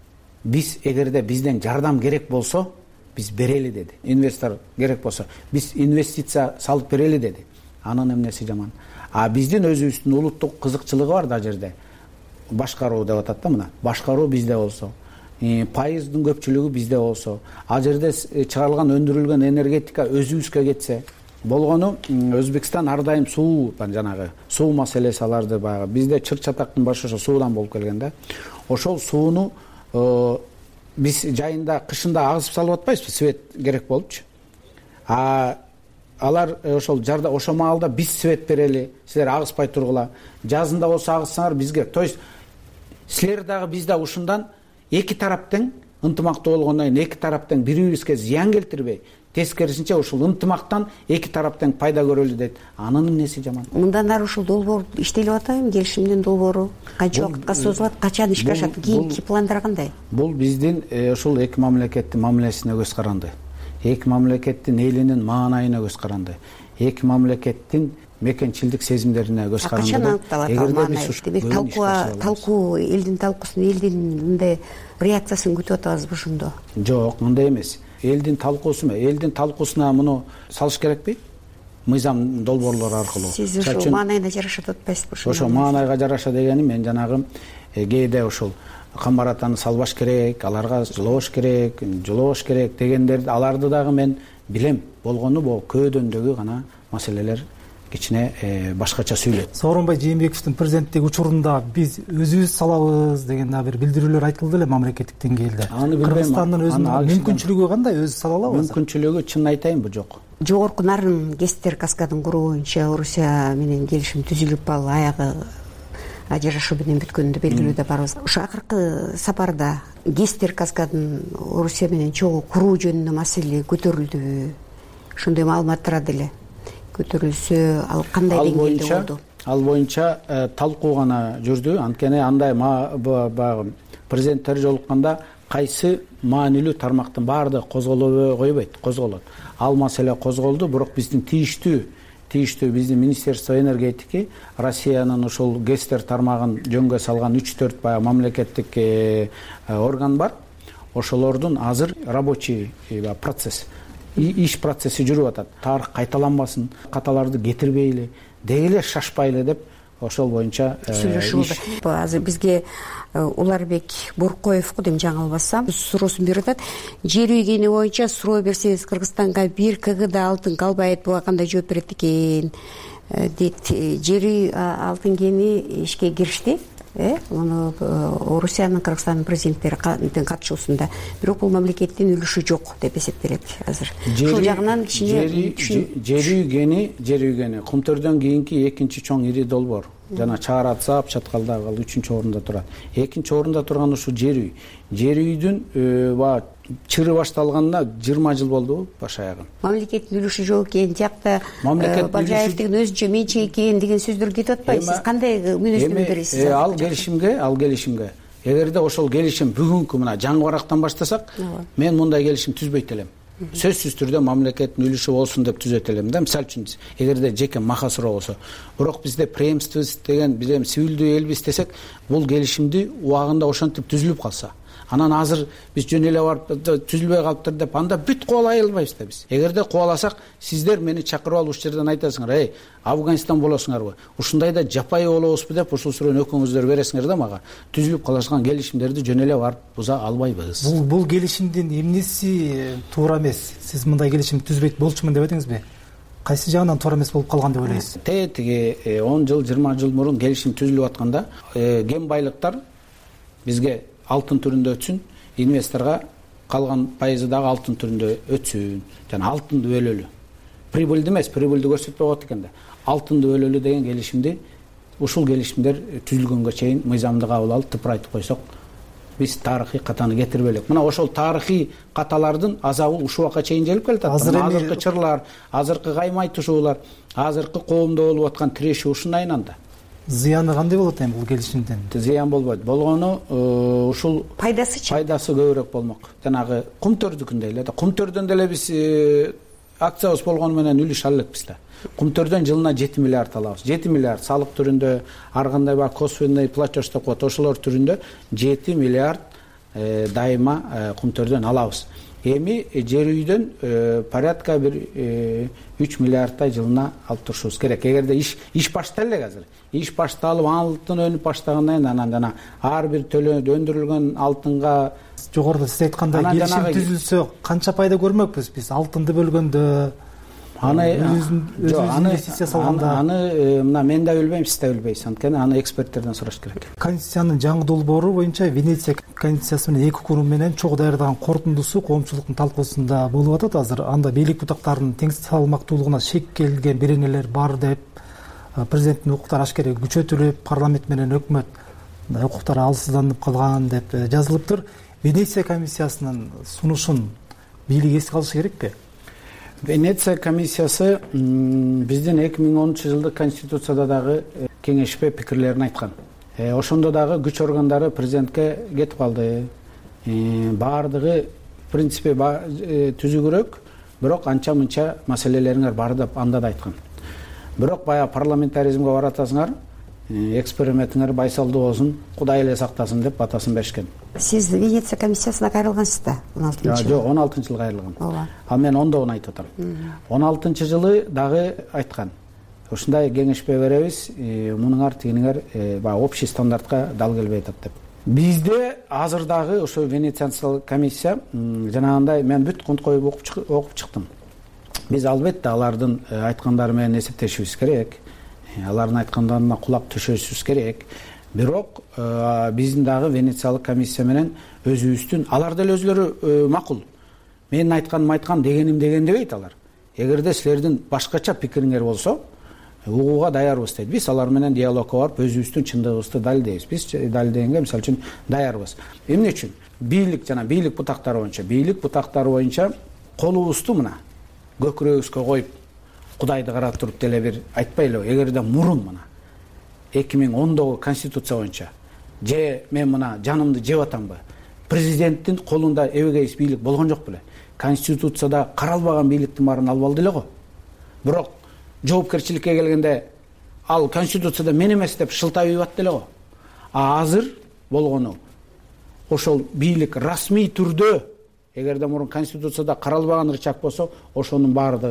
биз эгерде бизден жардам керек болсо, биз берели деди. Инвестор керек болсо, биз инвестиция салып берели деди. Анын эмнеси жаман? А биздин өзүбүздүн улуттук кызыкчылыгы бар да жерде. Башкаруу деп атат да мына. Башкаруу бизде болсо, пайыздын көпчүлүгү бизде болсо, ал жерде чыгарылган өндүрүлгөн энергетика өзүбүзгө кетсе, болгону Өзбекстан ар дайым суу, жанагы суу маселеси аларды баягы бизде чыр-чатактын башы ошо суудан болуп келген да. Ошол сууну биз жайында кышында агызып салып атпайбызбы? Свет керек болупчу. А алар ошол жарда ошо маалда биз свет берели, силер агызбай тургула. Жазында болсо агызсаңар бизге. То есть силер дагы биз да ушундан эки тараптын ынтымактуу болгондон кийин эки тараптын бири-бирибизге зыян келтирбей, тескерисинче ушул ынтымактан эки тараптын пайда көрөлү дейт. Анын эмнеси жаман? Мындан ары ушул долбоор иштелип атабы? Келишимдин долбоору канча убакытка созулат, качан ишке ашат? Кийинки пландар кандай? Бул биздин ушул эки мамлекеттин мамилесине көз каранды. Эки мамлекеттин элинин маанайына көз каранды. Эки мамлекеттин мекенчилдик сезимдерине көз каранды. Качан аныкталат маанай? Талкуу, элдин талкуусун, элдин мындай реакциясын күтүп атабызбы ошондо? Жок, мындай эмес. Элдин талкуусу, элдин талкуусуна муну салыш керекпи? Мыйзам долбоорлор аркылуу. Сиз ошо маанайына жараша деп атпайсызбы? Ошо маанайга жараша дегеним мен жанагы кээде ошол Камбар Атаны салбаш керек, аларга жылоош керек, жолоош керек дегендерди аларды дагы мен билем. Болгону бул көөдөндөгү гана маселелер кичине башкача сүйлөйт. Сооронбай Жээнбековдун президенттик учурунда биз өзүбүз салабыз деген дагы бир билдирүүлөр айтылды эле мамлекеттик деңгээлде. Кыргызстандын өзүнүн мүмкүнчүлүгү кандай, өзү сала алабы? Мүмкүнчүлүгү чынын айтайынбы, жок. Жогорку нарын КЭСтер каскадын куруу боюнча Орусия менен келишим түзүлүп, ал аягы ажырашуу менен бүткөнүндө белгилүү да барбыз. Ошо акыркы сапарда КЭСтер каскадын Орусия менен чогуу куруу жөнүндө маселе көтөрүлдүбү? Ошондой маалымат турат эле. Көтөрүлсө, ал кандай деңгээлде болду? Ал боюнча талкуу гана жүрдү. Анткени андай баягы президенттер жолукканда кайсы маанилүү тармактын баардыгы козголобой койбойт, козголот. Ал маселе козголду, бирок биздин тийиштүү тийиштүү биздин Министерство энергетики Россиянын ушул КЭСтер тармагын жөнгө салган үч төрт баягы мамлекеттик орган бар. Ошолордун азыр рабочий процесс, иш процесси жүрүп атат. Тарых кайталанбасын, каталарды кетирбейли деги эле шашпайлы деп ошол боюнча сүйлөшүп болду. Азыр бизге Уларбек Буркоев дейм, жаңылбасам, суроосун берип атат. Жер үйгени боюнча суроо берсеңиз Кыргызстанга бир кгда алтын калбайт, буга кандай жооп берет экен дейт. Жер үй алтын кени ишке киришти. Муну Орусиянын Кыргызстандын президенттери катышуусунда. Бирок бул мамлекеттин үлүшү жок деп эсептелет азыр. Ошол жагынан кичине жер үй кени, жер үй кени Кумтөрдөн кийинки экинчи чоң ири долбоор. Жана Чаар Атсап, Чаткалдагы үчүнчү орунда турат. Экинчи орунда турган ушул жер үй. Жер үйдүн баягы чыры башталганына жыйырма жыл болду баш аягын. Мамлекеттин үлүшү жок экен, тиякта Бажаевдин өзүнчө менчи экен деген сөздөр кетип атпайбы? Сиз кандай мүнөздөмө бересиз? Ал келишимге, ал келишимге. Эгерде ошол келишим бүгүнкү мына жаңы барактан баштасак, мен мындай келишим түзбөйт элем. Сөзсүз түрдө мамлекеттин үлүшү болсун деп түзөт элем да. Мисалы үчүн эгерде жеке мака суроо болсо, бирок бизде преемственность деген биз эми сивилдүү элбиз десек, бул келишимди убагында ошентип түзүлүп калса, анан азыр биз жөн эле барып түзүлбөй калыптыр деп анда бүт кубалай албайбыз да биз. Эгерде кубаласак, сиздер мени чакырып алып ушул жерден айтасыңар, эй, Афганистан болосуңарбы? Ушундайда жапайы болобузбу деп ушул суроону экөөңүздөр бересиңер да мага. Түзүлүп калышкан келишимдерди жөн эле барып буза албайбыз. Бул бул келишимдин эмнеси туура эмес? Сиз мындай келишим түзбөйт болчумун деп айтыңызбы? Кайсы жагынан туура эмес болуп калган деп ойлойсуз? Тетиги он жыл, жыйырма жыл мурун келишим түзүлүп атканда, кен байлыктар бизге алтын түрүндө өтсүн, инвесторго калган пайызы дагы алтын түрүндө өтсүн. Жана алтынды бөлөлү. Прибыльди эмес, прибыльди көрсөтпөй коет экен да. Алтынды бөлөлү деген келишимди ушул келишимдер түзүлгөнгө чейин мыйзамды кабыл алып тыпырайтып койсок, биз тарыхый катаны кетирип элек. Мына ошол тарыхый каталардын азабы ушул убакка чейин желип келатат. Азыркы чырлар, азыркы каймайтышуулар, азыркы коомдо болуп аткан тирешүү ушундай анда. Зыяны кандай болот эми бул келишимден? Зыян болбойт. Болгону ушул пайдасычы? Пайдасы көбүрөөк болмок. Жанагы Кумтөрдүкүндөй эле да. Кумтөрдөн деле биз акциябыз болгону менен үлүш ала элекпиз да. Кумтөрдөн жылына жети миллиард алабыз. жети миллиард салык түрүндө, ар кандай бар косвенный платеж деп коет, ошолор түрүндө жети миллиард дайыма Кумтөрдөн алабыз. Эми жер үйдөн порядка бир үч миллиардтай жылына алып турушубуз керек. Эгерде иш иш башталды элек азыр. Иш башталып, алтын өнүп баштагандан кийин анан жана ар бир төлөө өндүрүлгөн алтынга жогоруда сиз айткандай келишим түзүлсө канча пайда көрмөкпүз биз алтынды бөлгөндө? Аны инвестиция салганда аны мына мен да билбейм, сиз да билбейсиз. Анткени аны эксперттерден сураш керек. Конституциянын жаңы долбоору боюнча Венеция конвенциясы менен эки курум менен чогуу даярдаган корутундусу коомчулуктун талкуусунда болуп атат азыр. Анда бийлик бутактарынын тең салмактуулугуна шек келген беренелер бар деп, президенттин укуктары ашкере күчөтүлүп, парламент менен өкмөт укуктары алсызданып калган деп жазылыптыр. Венеция комиссиясынын сунушун бийлик эске алышы керекпи? Венеция комиссиясы биздин эки миң онунчу жылдык конституцияда дагы кеңешпе пикирлерин айткан. Ошондо дагы күч органдары президентке кетип калды. Баардыгы в принципе түзүгүрөөк, бирок анча-мынча маселелериңер бар деп анда да айткан. Бирок баягы парламентаризмге баратасыңар, экспериментиңер байсалдуу болсун, Кудай эле сактасын деп батасын беришкен. Сиз Венеция комиссиясына кайрылгансыз да он алтынчы жылы? Жок, он алтынчы жылы кайрылгам. Ал мен ондогун айтып атам. он алтынчы жылы дагы айткан. Ушундай кеңешпе беребиз, мунуңар тигиңер баягы общий стандартка дал келбей атат деп. Бизде азыр дагы ошо Венеция комиссия жанагындай мен бүт конт коюп окуп чыктым. Биз албетте алардын айткандары менен эсептешибиз керек. Алардын айткандарына кулак төшөшүбүз керек. Бирок биздин дагы Венециялык комиссия менен өзүбүздүн алар деле өзлөрү макул. Менин айтканым айткан, дегеним деген дебейт алар. Эгерде силердин башкача пикириңер болсо, угууга даярбыз дейт. Биз алар менен диалогко барып өзүбүздүн чындыгыбызды далилдейбиз. Биз далилдегенге мисалы үчүн даярбыз. Эмне үчүн? Бийлик жана бийлик бутактары боюнча, бийлик бутактары боюнча колубузду мына көкүрөгүбүзгө коюп Кудайды карап туруп деле бир айтпайлы. Эгерде мурун мына эки миң ондогу конституция боюнча же мен мына жанымды жеп атамбы, президенттин колунда эбегейс бийлик болгон жок беле? Конституцияда каралбаган бийликтин баарын алып алды эле го. Бирок жоопкерчиликке келгенде ал конституцияда мен эмес деп шылтабый атты эле го. А азыр болгону ошол бийлик расмий түрдө эгерде мурун конституцияда каралбаган рычаг болсо, ошонун баардыгы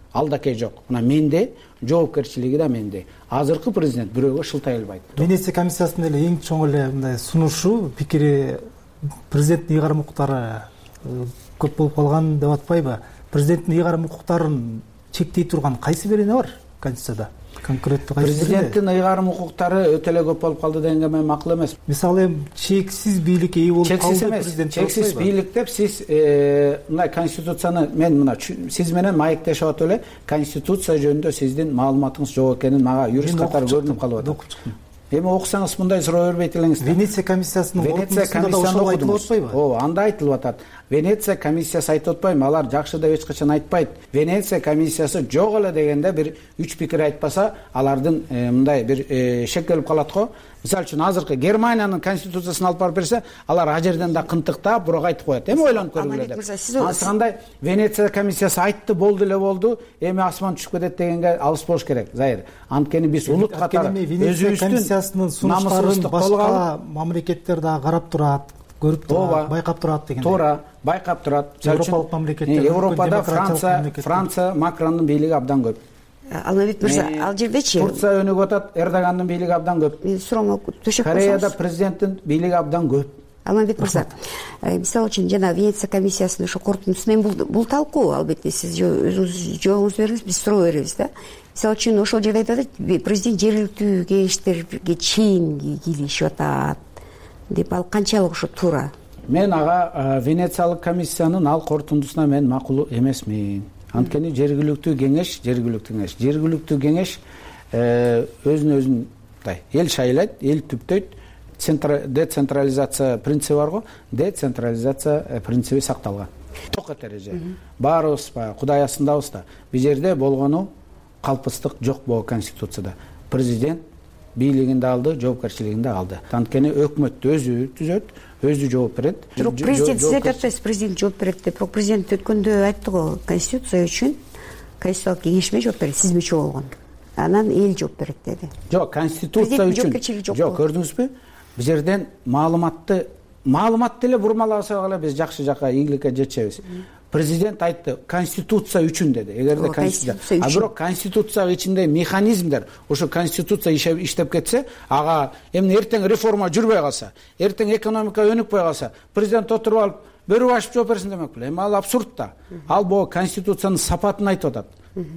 ал да кээ жок. Мына менде, жоопкерчилиги да менде. Азыркы президент бирөөгө шылтай албайт. Венеция комиссиясынын эле эң чоң эле мындай сунушу, пикири президенттин ыйгарым укуктары көп болуп калган деп атпайбы? Президенттин ыйгарым укуктарын чектей турган кайсы берене бар Конституцияда? Конкреттүү кайсы? Президенттин ыйгарым укуктары өтө эле көп болуп калды дегенге мен макул эмес. Мисалы эми чексиз бийликке ээ болуп калды президент. Чексиз бийлик деп сиз мына Конституцияны мен мына сиз менен маектешип атып эле Конституция жөнүндө сиздин маалыматыңыз жок экенин мага юрист катары көрүнүп калып атат. Эми окусаңыз мындай суроо бербейт элеңиз. Венеция комиссиясынын корутундусунда да ошол айтылып атпайбы? Ооба, анда айтылып атат. Венеция комиссиясы айтып атпайбы? Алар жакшы деп эч качан айтпайт. Венеция комиссиясы жок эле дегенде бир үч пикир айтпаса, алардын мындай бир шек келип калат го. Мисалы үчүн азыркы Германиянын конституциясын алып барып берсе, алар а жерден да кынтыктап, бирок айтып коет. Эми ойлонуп көргүлө деп. Андай Венеция комиссиясы айтты, болду эле болду, эми асман түшүп кетет дегенге алыс болуш керек, Зайыр. Анткени биз улут катары Венеция комиссиясынын сунуштарын башка мамлекеттер да карап турат, көрүп турат, байкап турат деген. Туура, байкап турат. Европалык мамлекеттер, Европада Франция, Франция Макрондун бийлиги абдан көп. Алмабек мырза, ал жердечи Турция өнүгүп атат, Эрдогандын бийлиги абдан көп. Мен суроомо төшөп койсоңуз. Кореяда президенттин бийлиги абдан көп. Алмабек мырза, мисалы үчүн жана Венеция комиссиясынын ошо корутундусунан бул талкуу, албетте сиз өзүңүз жообуңузду бериңиз, биз суроо беребиз да. Мисалы үчүн ошол жерде айтат, президент жергиликтүү кеңештерге чейин кийлешип атат деп, ал канчалык ошо туура? Мен ага Венециялык комиссиянын ал корутундусуна мен макул эмесмин. Анткени жергиликтүү кеңеш, жергиликтүү кеңеш, жергиликтүү кеңеш өзүн өзүн эл шайлайт, эл түптөйт. Децентрализация принципи бар го, децентрализация принципи сакталган. Токот эреже. Баарыбыз баягы Кудай астындабыз да. Бул жерде болгону калпыстык жок бул Конституцияда. Президент бийлигин да алды, жоопкерчилигин да алды. Анткени өкмөттү өзү түзөт, өзү жооп берет. Бирок президент сиз айтып атпайсыз, президент жооп берет деп. Бирок президент өткөндө айтты го, Конституция үчүн Конституциялык кеңешме жооп берет, сиз мүчө болгон. Анан эл жооп берет деди. Жок, Конституция үчүн. Жок, көрдүңүзбү? Бул жерден маалыматты маалыматты эле бурмаласак эле биз жакшы жака ийгиликке жетишебиз. Президент айтты, Конституция үчүн деди. Эгерде Конституция, а бирок Конституция ичинде механизмдер, ошо Конституция иштеп кетсе, ага эмне эртең реформа жүрбөй калса, эртең экономика өнүкпөй калса, президент отуруп алып, бөрү башып жооп берсин демек беле. Эми ал абсурд да. Ал бул Конституциянын сапатын айтып атат.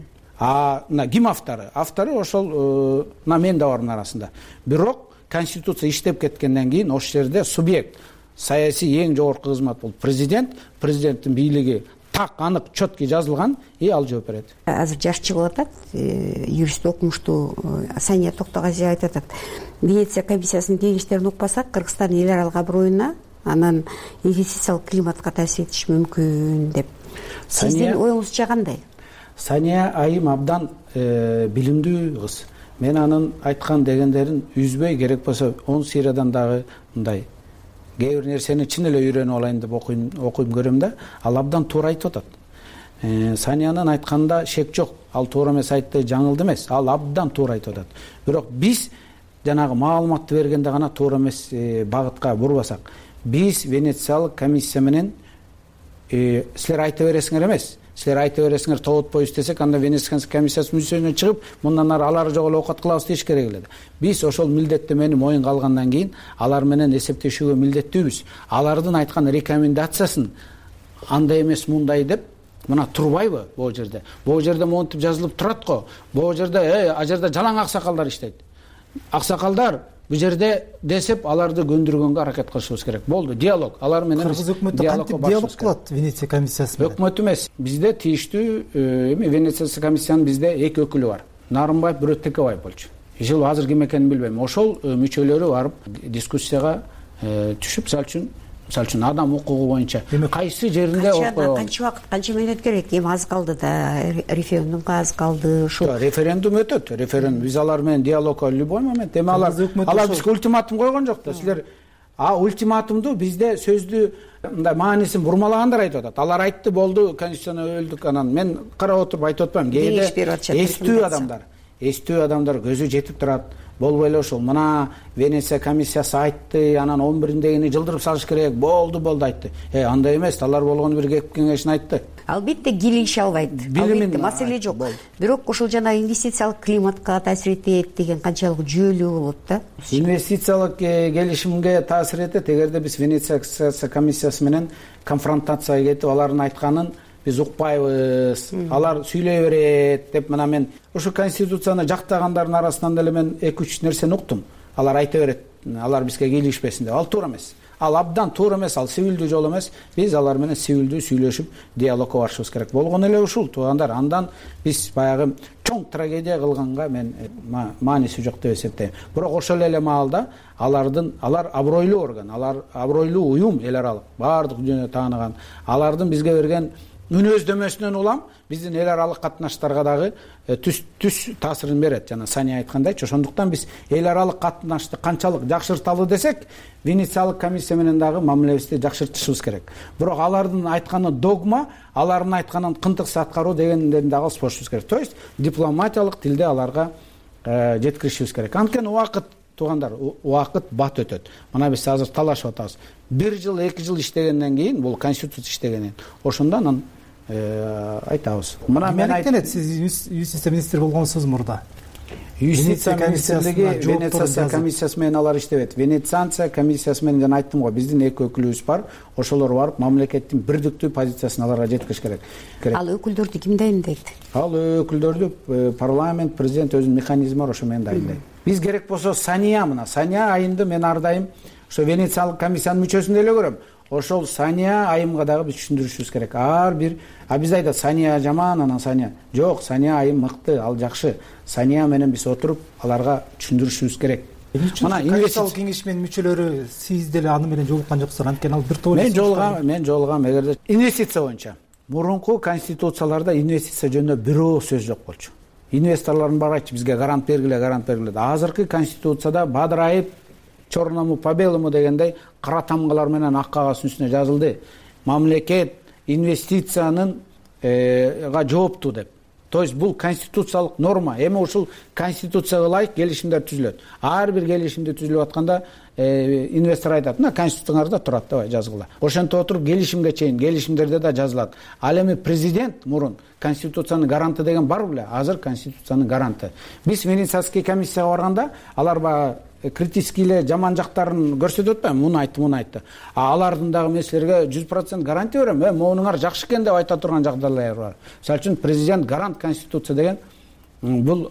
А мына ким автору? Автору ошол мына мен да бардын арасында. Бирок Конституция иштеп кеткенден кийин ошол жерде субъект, саясий эң жогорку кызмат бул президент, президенттин бийлиги так анык, четкий жазылган, и ал жооп берет. Азыр жаш чыгып атат, юрист окумуштуу Сания Токтогазиева айтып атат. Венеция комиссиясынын кеңештерин укпасак, Кыргызстан эл аралык аброюна, анан инвестициялык климатка таасир этиши мүмкүн деп. Сиздин оюңузча кандай? Сания айым абдан билимдүү кыз. Мен анын айткан дегендерин үзбөй, керек болсо он сериядан дагы мындай кээ бир нерсени чын эле үйрөнүп алайын деп окуйм, окуйм көрөм да, ал абдан туура айтып атат. Саниянын айтканында шек жок. Ал туура эмес айтты, жаңылды эмес. Ал абдан туура айтып атат. Бирок биз жанагы маалыматты бергенде гана туура эмес багытка бурбасак, биз Венециялык комиссия менен силер айта бересиңер эмес. Силер айта бересиңер, тоотпойбуз десек, анда Венеция комиссиясынын мүчөсүнө чыгып, мындан ары алар жок эле окат кылабыз деш керек эле. Биз ошол милдеттемени моюнга алгандан кийин алар менен эсептешүүгө милдеттүүбүз. Алардын айткан рекомендациясын андай эмес, мындай деп мына турбайбы бул жерде? Бул жерде монтип жазылып турат го. Бул жерде, э, а жерде жалаң аксакалдар иштейт. Аксакалдар бул жерде десеп, аларды көндүргөнгө аракет кылышыбыз керек. Болду, диалог. Алар менен Кыргыз өкмөтү кантип диалог кылат Венеция комиссиясы менен? Өкмөт эмес. Бизде тийиштүү эми Венеция комиссиянын бизде эки өкүлү бар. Нарымбаев, бирөө Текебаев болчу. Ишил азыр ким экенин билбейм. Ошол мүчөлөрү барып дискуссияга түшүп, мисалы үчүн мисалы үчүн адам укугу боюнча кайсы жеринде окуй. Канча убакыт, канча мөөнөт керек? Эми аз калды да, референдумга аз калды. Ошол референдум өтөт. Референдум биз алар менен диалогко любой момент. Эми алар алар бизге ультиматум койгон жок да. Силер а ультиматумду бизде сөздү мындай маанисин бурмалагандар айтып атат. Алар айтты, болду, конституцияны өлдүк, анан мен карап отуруп айтып атпайм. Кээде эстүү адамдар, эстүү адамдар көзү жетип турат. Болбой эле ушул мына Венеция комиссиясы айтты, анан он бириндегини жылдырып салыш керек, болду болду айтты. Э андай эмес, алар болгону бир кеп кеңешин айтты. Албетте кийлигише албайт, албетте маселе жок. Бирок ушул жана инвестициялык климатка таасир этет деген канчалык жүйөлүү болот да? Инвестициялык келишимге таасир этет. Эгерде биз Венеция комиссиясы менен конфронтацияга кетип, алардын айтканын биз укпайбыз, алар сүйлөй берет деп, мына мен ушу конституцияны жактагандардын арасынан деле мен эки үч нерсени уктум. Алар айта берет, алар бизге кийлигишпесин деп. Ал туура эмес. Ал абдан туура эмес, ал сивилдүү жол эмес. Биз алар менен сивилдүү сүйлөшүп, диалогко барышыбыз керек. Болгон эле ушул туугандар. Андан биз баягы чоң трагедия кылганга мен мааниси жок деп эсептейм. Бирок ошол эле маалда алардын алар абройлуу орган, алар абройлуу уюм, эл аралык, баардык дүйнө тааныган. Алардын бизге берген мүнөздөмөсүнөн улам биздин эл аралык катнаштарга дагы түз түз таасирин берет. Жана Сания айткандайчы, ошондуктан биз эл аралык катнашты канчалык жакшырталы десек, Венециялык комиссия менен дагы мамилебизди жакшыртышыбыз керек. Бирок алардын айтканы догма, алардын айтканын кынтыксыз аткаруу дегенден дагы алыспашыбыз керек. То есть дипломатиялык тилде аларга жеткиришибиз керек. Анткени убакыт туугандар, убакыт бат өтөт. Мына биз азыр талашып атабыз. бир жыл, эки жыл иштегенден кийин, бул конституция иштегенден, ошондо анан айтабыз. Мына мен айттым, сиз юстиция министри болгонсуз мурда. Юстиция министрлиги Венеция комиссиясы менен алар иштебейт. Венеция комиссиясы менен жана айттым го, биздин эки өкүлүбүз бар. Ошолор барып мамлекеттин бирдиктүү позициясын аларга жеткириш керек. Ал өкүлдөрдү ким дайындайт? Ал өкүлдөрдү парламент, президент өзүнүн механизми бар, ошо менен дайындайт. Биз керек болсо Сания мына, Сания айымды мен ар дайым ошо Венециялык комиссиянын мүчөсүн эле көрөм. Ошол Сания айымга дагы биз түшүндүрүшүбүз керек. Ар бир, а биз айтат Сания жаман, анан Сания. Жок, Сания айым мыкты, ал жакшы. Сания менен биз отуруп аларга түшүндүрүшүбүз керек. Мына инвестициялык кеңеш менен мүчөлөрү сиз деле аны менен жолуккан жоксуңар, анткени ал бир топ. Мен жолугам, мен жолугам эгерде инвестиция боюнча. Мурунку конституцияларда инвестиция жөнүндө бирөө сөз жок болчу. Инвесторлордун баары айтчу, бизге гарант бергиле, гарант бергиле. Азыркы конституцияда бадырайып черному по белому дегендей кара тамгалар менен ак кагаз үстүнө жазылды. Мамлекет инвестициянын га жооптуу деп. То есть бул конституциялык норма. Эми ушул конституцияга ылайык келишимдер түзүлөт. Ар бир келишимди түзүлүп атканда инвестор айтат, мына конституцияңарда турат деп жазгыла. Ошентип отуруп келишимге чейин келишимдерде да жазылат. Ал эми президент мурун конституциянын гаранты деген бар беле? Азыр конституциянын гаранты. Биз Венециялык комиссияга барганда алар баягы критический эле жаман жактарын көрсөтөт да, муну айтты, муну айтты. А алардын дагы эмеселерге жүз процент гарантия берем. Э, моунуңар жакшы экен деп айта турган жагдайлар бар. Мисалы үчүн президент гарант конституция деген бул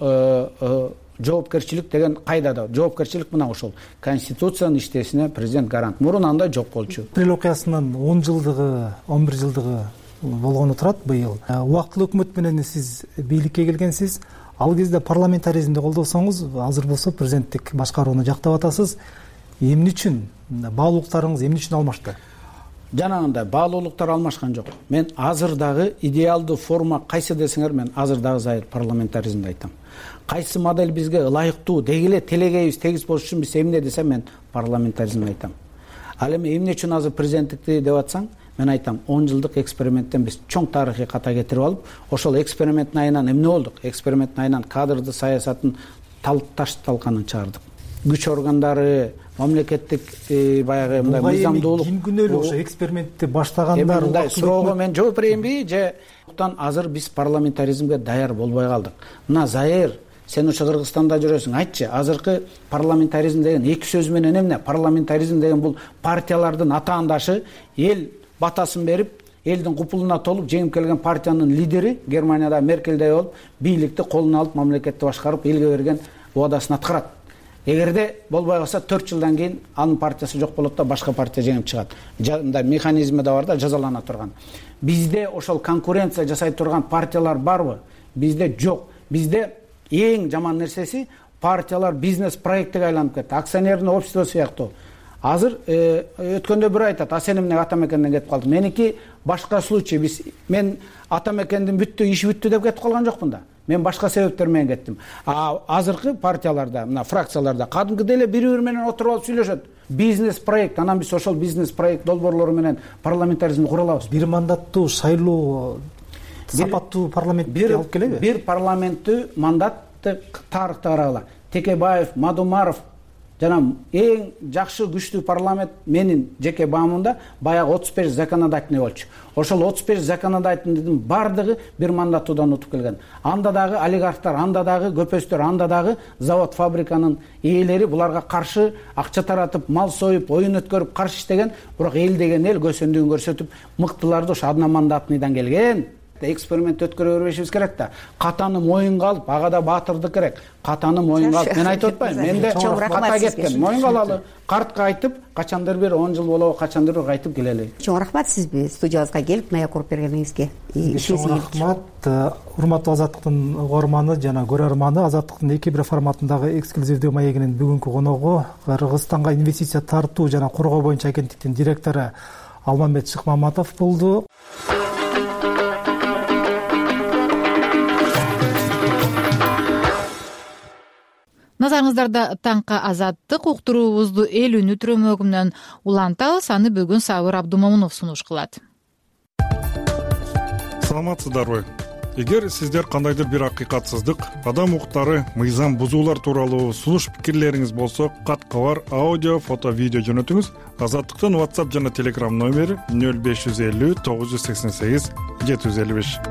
жоопкерчилик деген кайдада. Жоопкерчилик мына ошол. Конституциянын иштесине президент гарант. Мурун андай жок болчу. Апрель окуясынын он жылдыгы, он бир жылдыгы болгону турат быйыл. Убактылуу өкмөт менен сиз бийликке келгенсиз. Ал кезде парламентаризмди колдосоңуз, азыр болсо президенттик башкарууну жактап атасыз. Эмне үчүн баалуулуктарыңыз эмне үчүн алмашты? Жанагындай баалуулуктар алмашкан жок. Мен азыр дагы идеалдуу форма кайсы десеңер, мен азыр дагы зайыр парламентаризмди айтам. Кайсы модель бизге ылайыктуу, дегеле телегейбиз тегиз болуш үчүн биз эмне десем, мен парламентаризмди айтам. Ал эми эмне үчүн азыр президенттикти деп атсаң, мен айтам, он жылдык эксперименттен биз чоң тарыхый ката кетирип алып, ошол эксперименттин айынан эмне болдук? Эксперименттин айынан кадрды саясатын таш талканын чыгардык. Күч органдары, мамлекеттик баягы мындай мыйзамдуулук. Ким күнөөлүү ошо экспериментти баштагандар? Мындай суроого мен жооп берейинби же? Октан азыр биз парламентаризмге даяр болбой калдык. Мына Зайыр, сен ошо Кыргызстанда жүрөсүң, айтчы, азыркы парламентаризм деген эки сөз менен эмне? Парламентаризм деген бул партиялардын атаандашы, эл батасын берип, элдин купулуна толуп жеңип келген партиянын лидери, Германияда Меркелдей болуп, бийликти колуна алып, мамлекетти башкарып, элге берген убадасын аткарат. Эгерде болбой калса төрт жылдан кийин анын партиясы жок болот да, башка партия жеңип чыгат. Мындай механизми да бар да, жазалана турган. Бизде ошол конкуренция жасай турган партиялар барбы? Бизде жок. Бизде эң жаман нерсеси партиялар бизнес проектиге айланып кетти. Акционерный общество сыяктуу. Азыр өткөндө бир айтат, а сен эмне Атамекенден кетип калдың? Меники башка случай. Биз мен Атамекендин бүттү, иш бүттү деп кетип калган жокмун да. Мен башка себептер менен кеттим. А азыркы партияларда, мына фракцияларда кадимкидей эле бири-бири менен отуруп алып сүйлөшөт. Бизнес проект, анан биз ошол бизнес проект долбоорлору менен парламентаризмди кура алабыз. Бир мандаттуу шайлоо сапаттуу парламентке алып келеби? Бир парламенттүү мандат тартиптик тарыхты карагыла. Текебаев, Мадумаров жана эң жакшы күчтүү парламент менин жеке баамымда баягы отуз беш законодательный болчу. Ошол отуз беш законодательныйдын бардыгы бир мандаттуудан утуп келген. Анда дагы олигархтар, анда дагы көпөстөр, анда дагы завод фабриканын ээлери буларга каршы акча таратып, мал союп, оюн өткөрүп каршы иштеген, бирок эл деген эл көсөндүгүн көрсөтүп, мыктыларды ошо одномандатныйдан келген. Эксперимент өткөрө бербешибиз керек да. Катаны моюнга алып, ага да баатырдык керек. Катаны моюнга алып, мен айтып атпайм. Менде ката кеткен. Моюнга алалы, картка айтып, качандыр бир он жыл болобу, качандыр бир кайтып келели. Чоң рахмат сизге студиябызга келип маек куруп бергениңизге. Чоң рахмат. Урматтуу Азаттыктын угарманы жана көрөрманы, Азаттыктын эки бир форматындагы эксклюзивдүү маегинин бүгүнкү коногу Кыргызстанга инвестиция тартуу жана коргоо боюнча агенттиктин директору Алмамбет Шыкмаматов болду. Назарыңыздарда таңка Азаттык уктуруубузду эл үнү түрөмөгү менен улантабыз. Аны бүгүн Сабыр Абдумомунов сунуш кылат. Саламатсыздарбы? Эгер сиздер кандайдыр бир акыйкатсыздык, адам укуктары, мыйзам бузуулар тууралуу сунуш пикирлериңиз болсо, каткалар, аудио, фото, видео жөнөтүңүз. Азаттыктын WhatsApp жана Telegram номери нөл беш жүз элүү тогуз жүз сексен сегиз жети жүз элүү беш.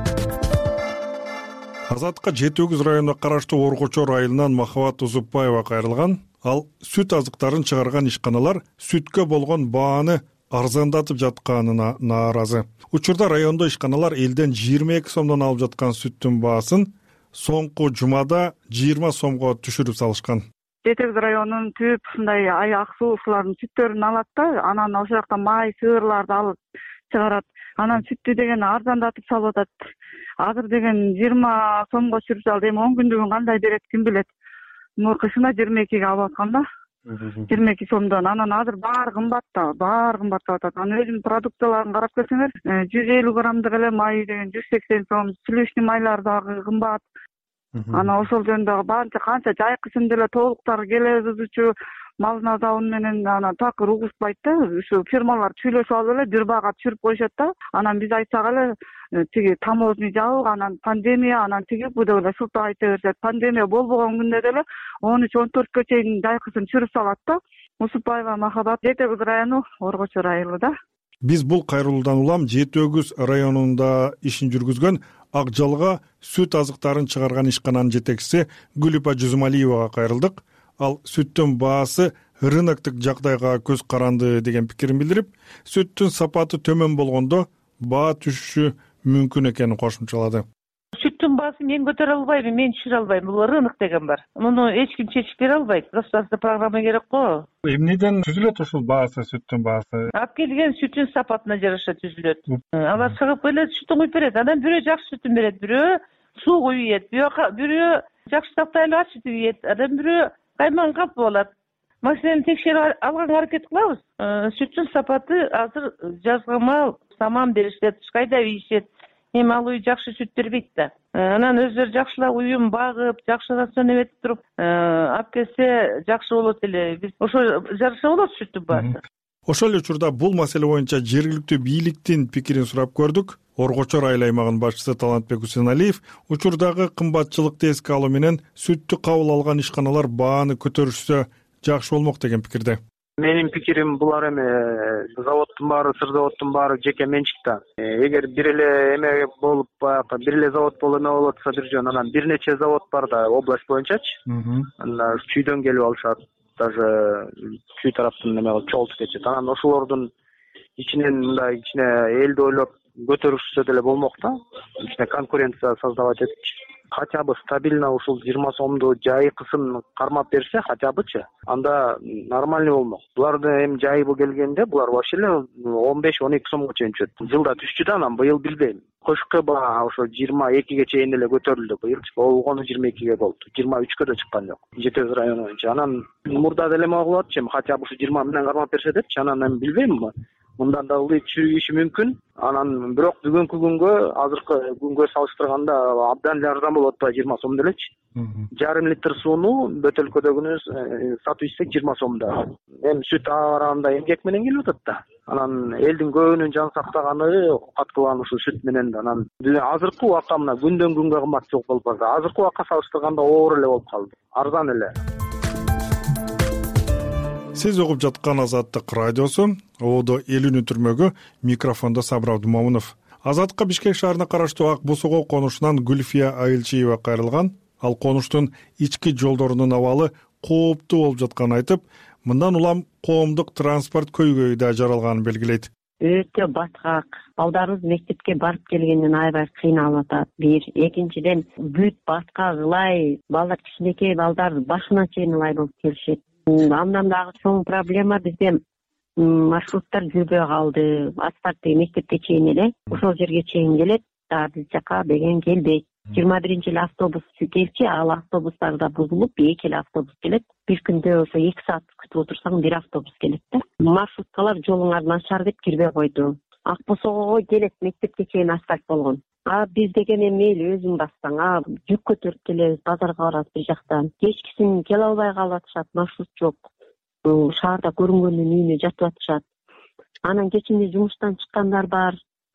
Азаттыкка жети өгүз районуна караштуу Оргочор айылынан Махабат Узупбаева кайрылган. Ал сүт азыктарын чыгарган ишканалар сүткө болгон бааны арзандатып жатканына нааразы. Учурда райондо ишканалар элден жыйырма эки сомдон алып жаткан сүттүн баасын соңку жумада жыйырма сомго түшүрүп салышкан. жети өгүз районунун түп ушундай ай ак суу ушулардын сүттөрүн алат да, анан ошол жакта май, сыырларды алып чыгарат. Анан сүттү деген арзандатып салып атат. Азыр деген жыйырма сомго түшүрүп салды. Эми он күндүгүн кандай берет ким билет. Муркышына жыйырма экиге алып аткан да. жыйырма эки сомдон. Анан азыр баары кымбат да, баары кымбаттап атат. Анан өзүм продукцияларын карап көрсөңөр, жүз элүү граммдык эле май деген жүз сексен сом, сливочный майлар дагы кымбат. Анан ошол жөнүндө барынча канча жайкысын деле толуктар келебизчү мал назабын менен анан такыр угушпайт да. Ушу фирмалар сүйлөшүп алып эле бир баага түшүрүп коюшат да. Анан биз айтсак эле тиги таможный жабык, анан пандемия, анан тиги бу деп эле сылтап айта беришет. Пандемия болбогон күндө деле он үч он төрткө чейин жайкысын түшүрүп салат да. Усупбаева Махабат, жети өгүз району, Оргочор айылы да. Биз бул кайрылуудан улам жети өгүз районунда ишин жүргүзгөн Ак Жалга сүт азыктарын чыгарган ишкананын жетекчиси Гүлүпа Жүзүмалиевага кайрылдык. Ал сүттүн баасы рыноктук жагдайга көз каранды деген пикирин билдирип, сүттүн сапаты төмөн болгондо баа түшүшү мүмкүн экенин кошумчалады. Сүттүн баасын мен көтөрө албайм, мен түшүрө албайм. Бул рынок деген бар. Муну эч ким чечип бере албайт. Государственный программа керек го. Эмнеден түзүлөт ушул баасы, сүттүн баасы? Алып келген сүттүн сапатына жараша түзүлөт. Алар чыгып келет, сүтүн куюп берет. Анан бирөө жакшы сүтүн берет, бирөө суу куюп ийет, бирөө жакшы тактайлар сүтү ийет, анан бирөө кайман кап болот. Маселени текшерип алганга аракет кылабыз. Сүттүн сапаты азыр жазгамал саман беришет, кайда ийишет. Эми ал уй жакшы сүт бербейт да. Анан өздөрү жакшылап уюм багып, жакшы рацион эметип туруп, алып келсе жакшы болот эле. Биз ошо жараша болот сүттүн баасы. Ошол эле учурда бул маселе боюнча жергиликтүү бийликтин пикирин сурап көрдүк. Оргочор айыл аймагынын башчысы Талантбек Усеналиев учурдагы кымбатчылыкты эске алуу менен сүттү кабыл алган ишканалар бааны көтөрүшсө жакшы болмок деген пикирде. Менин пикирим булар эми заводдун баары, сыр заводдун баары жеке менчик да. Эгер бир эле эме болуп, баягы бир эле завод болуп эме болуп атса бир жөн, анан бир нече завод бар да область боюнчачы. Анан чүйдөн келип алышат, даже чүй тараптан эме чогултуп кетишет. Анан ошолордун ичинен мындай ичине элди ойлоп көтөрүшсө деле болмок да. Ичине конкуренция создавать этчи. Хотя бы стабильно ушул жыйырма сомду жайкысын кармап берсе, хотя бычы, анда нормальный болмок. Булардын эми жайыбы келгенде булар вообще эле он беш он эки сомго чейин түшөт. Жылда түшчү да, анан быйыл билбейм. Кошко баа ошо жыйырма экиге чейин эле көтөрүлдү. Быйыл болгону жыйырма экиге болду. жыйырма үчкө да чыккан жок. жети өгүз району боюнча. Анан мурда деле ме кылып атчы, хотя бы ушу жыйырма менен кармап берсе депчи, анан эми билбейм. мындан да ылдый чийиши мүмкүн. Анан бирок бүгүнкү күнгө, азыркы күнгө салыштырганда абдан эле арзан болуп атпайбы, жыйырма сом делечи. Жарым литр сууну бөтөлкөдөгүнү сатып ичсек жыйырма сомдо. Эми сүт арабында эмгек менен келип атат да. Анан элдин көбүнүн жан сактаганы каткылган ушул сүт менен да. Анан азыркы убакка мына күндөн күнгө кымбат жок болуп барат. Азыркы убакка салыштырганда оор эле болуп калды. Арзан эле. Сиз угуп жаткан Азаттык радиосу, Оодо элүүнү түрмөгү, микрофондо Сабыр Абдумомунов. Азаттыкка Бишкек шаарына караштуу Ак Босого конушунан Гүлфия Айылчиева кайрылган. Ал конуштун ички жолдорунун абалы кооптуу болуп жатканын айтып, мындан улам коомдук транспорт көйгөйү жаралганын белгилейт. Өтө баткак. Балдарыбыз мектепке барып келгенден аябай кыйналып атат. Бир, экинчиден бүт баткак ылай, балдар кичинекей балдар башына чейин ылай болуп келишет. Андан дагы чоң проблема бизде маршруттар жүрбөй калды. Асфальт мектепке чейин эле, ошол жерге чейин келет, да биз жака деген келбейт. жыйырма биринчи эле автобус келчи, ал автобустар да бузулуп, эки эле автобус келет. Бир күндө ошо эки саат күтүп отурсаң, бир автобус келет да. Маршруткалар жолуңар начар деп кирбей койду. Ак Босогого келет, мектепке чейин асфальт болгон. А биз деген эми мейли өзүң бассаң, а жүк көтөрүп келебиз, базарга барабыз бир жактан. Кечкисин келе албай калып атышат, маршрут жок. Шаарда көрүнгөндүн үйүнө жатып атышат. Анан кечинде жумуштан чыккандар бар.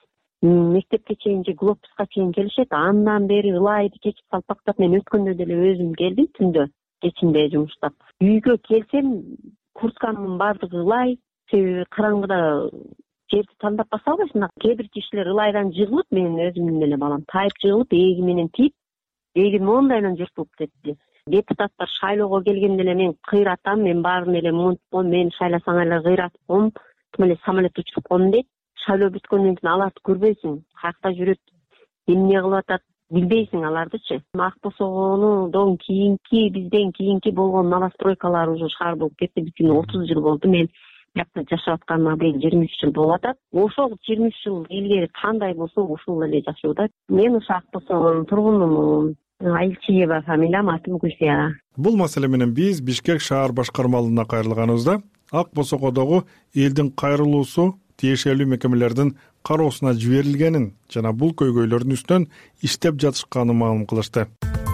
Мектепке чейин же глобуска чейин келишет. Андан бери ылайды кечип салпактап, мен өткөндө деле өзүм келдим түндө, кечинде жумуштап. Үйгө келсем, курткамдын баардыгы ылай, себеби караңгыда жерди тандап баса албайсың. Кээ бир кишилер ылайдан жыгылып, менин өзүмдүн эле балам тайып жыгылып, ээги менен тийип, ээги моундайынан жыртылып кетти. Депутаттар шайлоого келгенде эле мен кыйратам, мен баарын эле монтуп коем, мен шайласаң эле кыйратып коем, тим эле самолет учуруп коем дейт. Шайлоо бүткөндөн кийин аларды көрбөйсүң, каякта жүрөт, эмне кылып атат, билбейсиң алардычы. Ак Босогонун кийинки, бизден кийинки болгон новостройкалар уже шаар болуп кетти. Биздин отуз жыл болду. Мен жакта жашап атканыма бир жыйырма үч жыл болуп атат. Ошол жыйырма үч жыл илгери кандай болсо, ушул эле жашоодо. Мен ушу Ак Босогонун тургунумун. Айылчиева фамилиям, атым Гүлфия. Бул маселе менен биз Бишкек шаар башкармалыгына кайрылганыбызда Ак Босогодогу элдин кайрылуусу тиешелүү мекемелердин кароосуна жиберилгенин жана бул көйгөйлөрдүн үстүнөн иштеп жатышканын маалым кылышты.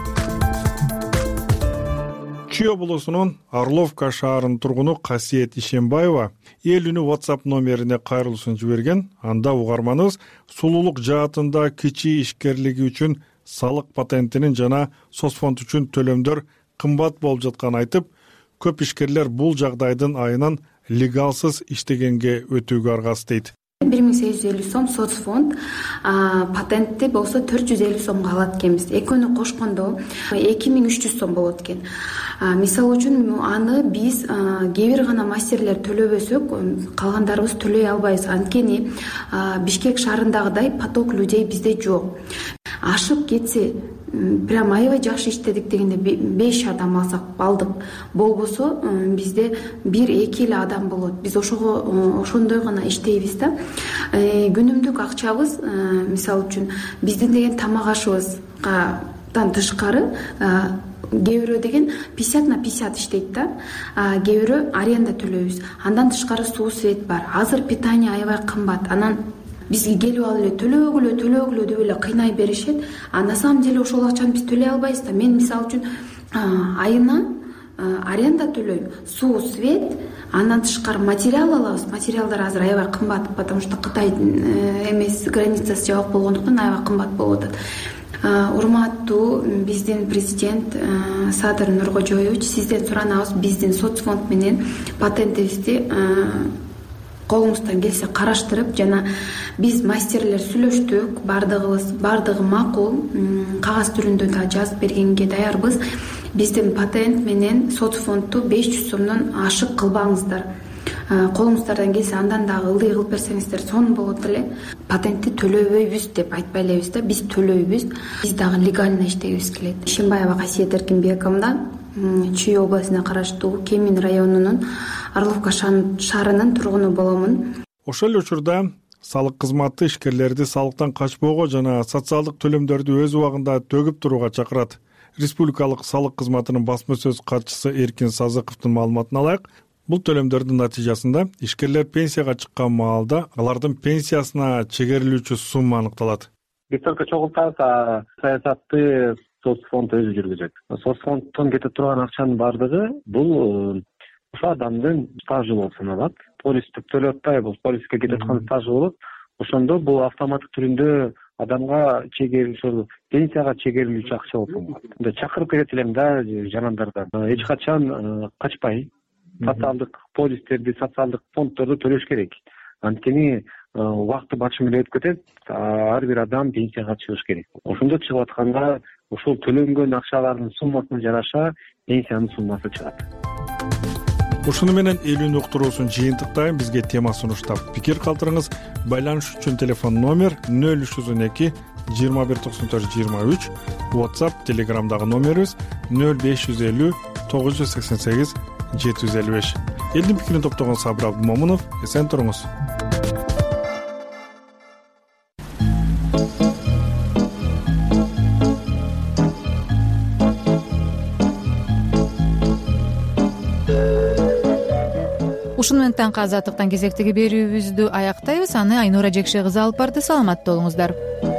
Чүй облусунун Орловка шаарынын тургуну Касиет Ишембаева эл үнү WhatsApp номерине кайрылуусун жиберген. Анда угарманыбыз сулуулук жаатында кичи ишкерлиги үчүн салык патентинин жана соцфонд үчүн төлөмдөр кымбат болуп жатканын айтып, көп ишкерлер бул жагдайдын айынан легалсыз иштегенге өтүүгө аргасыз дейт. бир миң сегиз жүз элүү сом соцфонд, патентти болсо төрт жүз элүү сомго алат экенбиз. Экөөнү кошкондо эки миң үч жүз сом болот экен. Мисалы үчүн аны биз кээ бир гана мастерлер төлөбөсөк, калгандарыбыз төлөй албайбыз. Анткени Бишкек шаарындагыдай поток людей бизде жок. Ашып кетсе, прям аябай жакшы иштедик дегенде беш адам алсак алдык. Болбосо бизде бир эки эле адам болот. Биз ошого ошондой гана иштейбиз да. Күнүмдүк акчабыз, мисалы үчүн, биздин деген тамак ашыбыздан тышкары кээ бирөө деген пятьдесят на пятьдесят иштейт да. Кээ бирөө аренда төлөйбүз. Андан тышкары суу, свет бар. Азыр питание аябай кымбат. Анан бизге келип алып эле төлөгүлө төлөгүлө деп эле кыйнай беришет. А на самом деле ошол акчаны биз төлөй албайбыз да. Мен мисалы үчүн айына аренда төлөйм, суу, свет, андан тышкары материал алабыз. Материалдар азыр аябай кымбат, потому что Кытайдын эмес границасы жабык болгондуктан аябай кымбат болуп атат. Урматтуу биздин президент Садыр Нуркожоевич, сизден суранабыз, биздин соцфонд менен патентибизди колуңуздан келсе караштырып, жана биз мастерлер сүйлөштүк, бардыгыбыз бардыгы макул, кагаз түрүндө да жазып бергенге даярбыз. Биздин патент менен соцфондду беш жүз сомдон ашык кылбаңыздар. Колуңуздардан келсе, андан дагы ылдый кылып берсеңиздер сонун болот эле. Патентти төлөбөйбүз деп айтпай элебиз да, биз төлөйбүз. Биз дагы легально иштегибиз келет. Ишембаева Касиет Эркинбековна, Чүй областына караштуу Кемин районунун Орловка шаарынын тургуну боломун. Ошол эле учурда салык кызматы ишкерлерди салыктан качпоого жана социалдык төлөмдөрдү өз убагында төгүп турууга чакырат. Республикалык салык кызматынын басма сөз катчысы Эркин Сазыковдун маалыматына ылайык, бул төлөмдөрдүн натыйжасында ишкерлер пенсияга чыккан маалда алардын пенсиясына чегерилүүчү сумма аныкталат. Высокая чогултууда саясатты соцфонд өзү жүргүзөт. Соцфонддон кетип турган акчанын баардыгы бул ошо адамдын стажы болуп саналат. Полистик төлөп атпайбы, полиске кетип аткан стажы болот. Ошондо бул автоматтык түрүндө адамга чегерилүүчү пенсияга чегерилүүчү акча болуп саналат. Мындай чакырып кетет элем да жанандардан. Эч качан качпай социалдык полистерди, социалдык фонддорду төлөш керек. Анткени убакыты башым эле өтүп кетет, ар бир адам пенсияга чыгыш керек. Ошондо чыгып атканда ошол төлөнгөн акчалардын суммасына жараша пенсиянын суммасы чыгат. Ушуну менен элүүнү уктуруусун жыйынтыктайм. Бизге тема сунуштап пикир калтырыңыз. Байланыш үчүн телефон номер нөл үч жүз он эки жыйырма бир токсон төрт жыйырма үч, WhatsApp, Telegramдагы номерибиз нөл беш жүз элүү тогуз жүз сексен сегиз жети жүз элүү беш. Элдин пикирин топтогон Сабыр Абдымомунов, эсен туруңуз. Ушуну менен таңкы азаттыктан кезектеги берүүбүздү аяктайбыз. Аны Айнура Жекше кызы алып барды. Саламатта болуңуздар.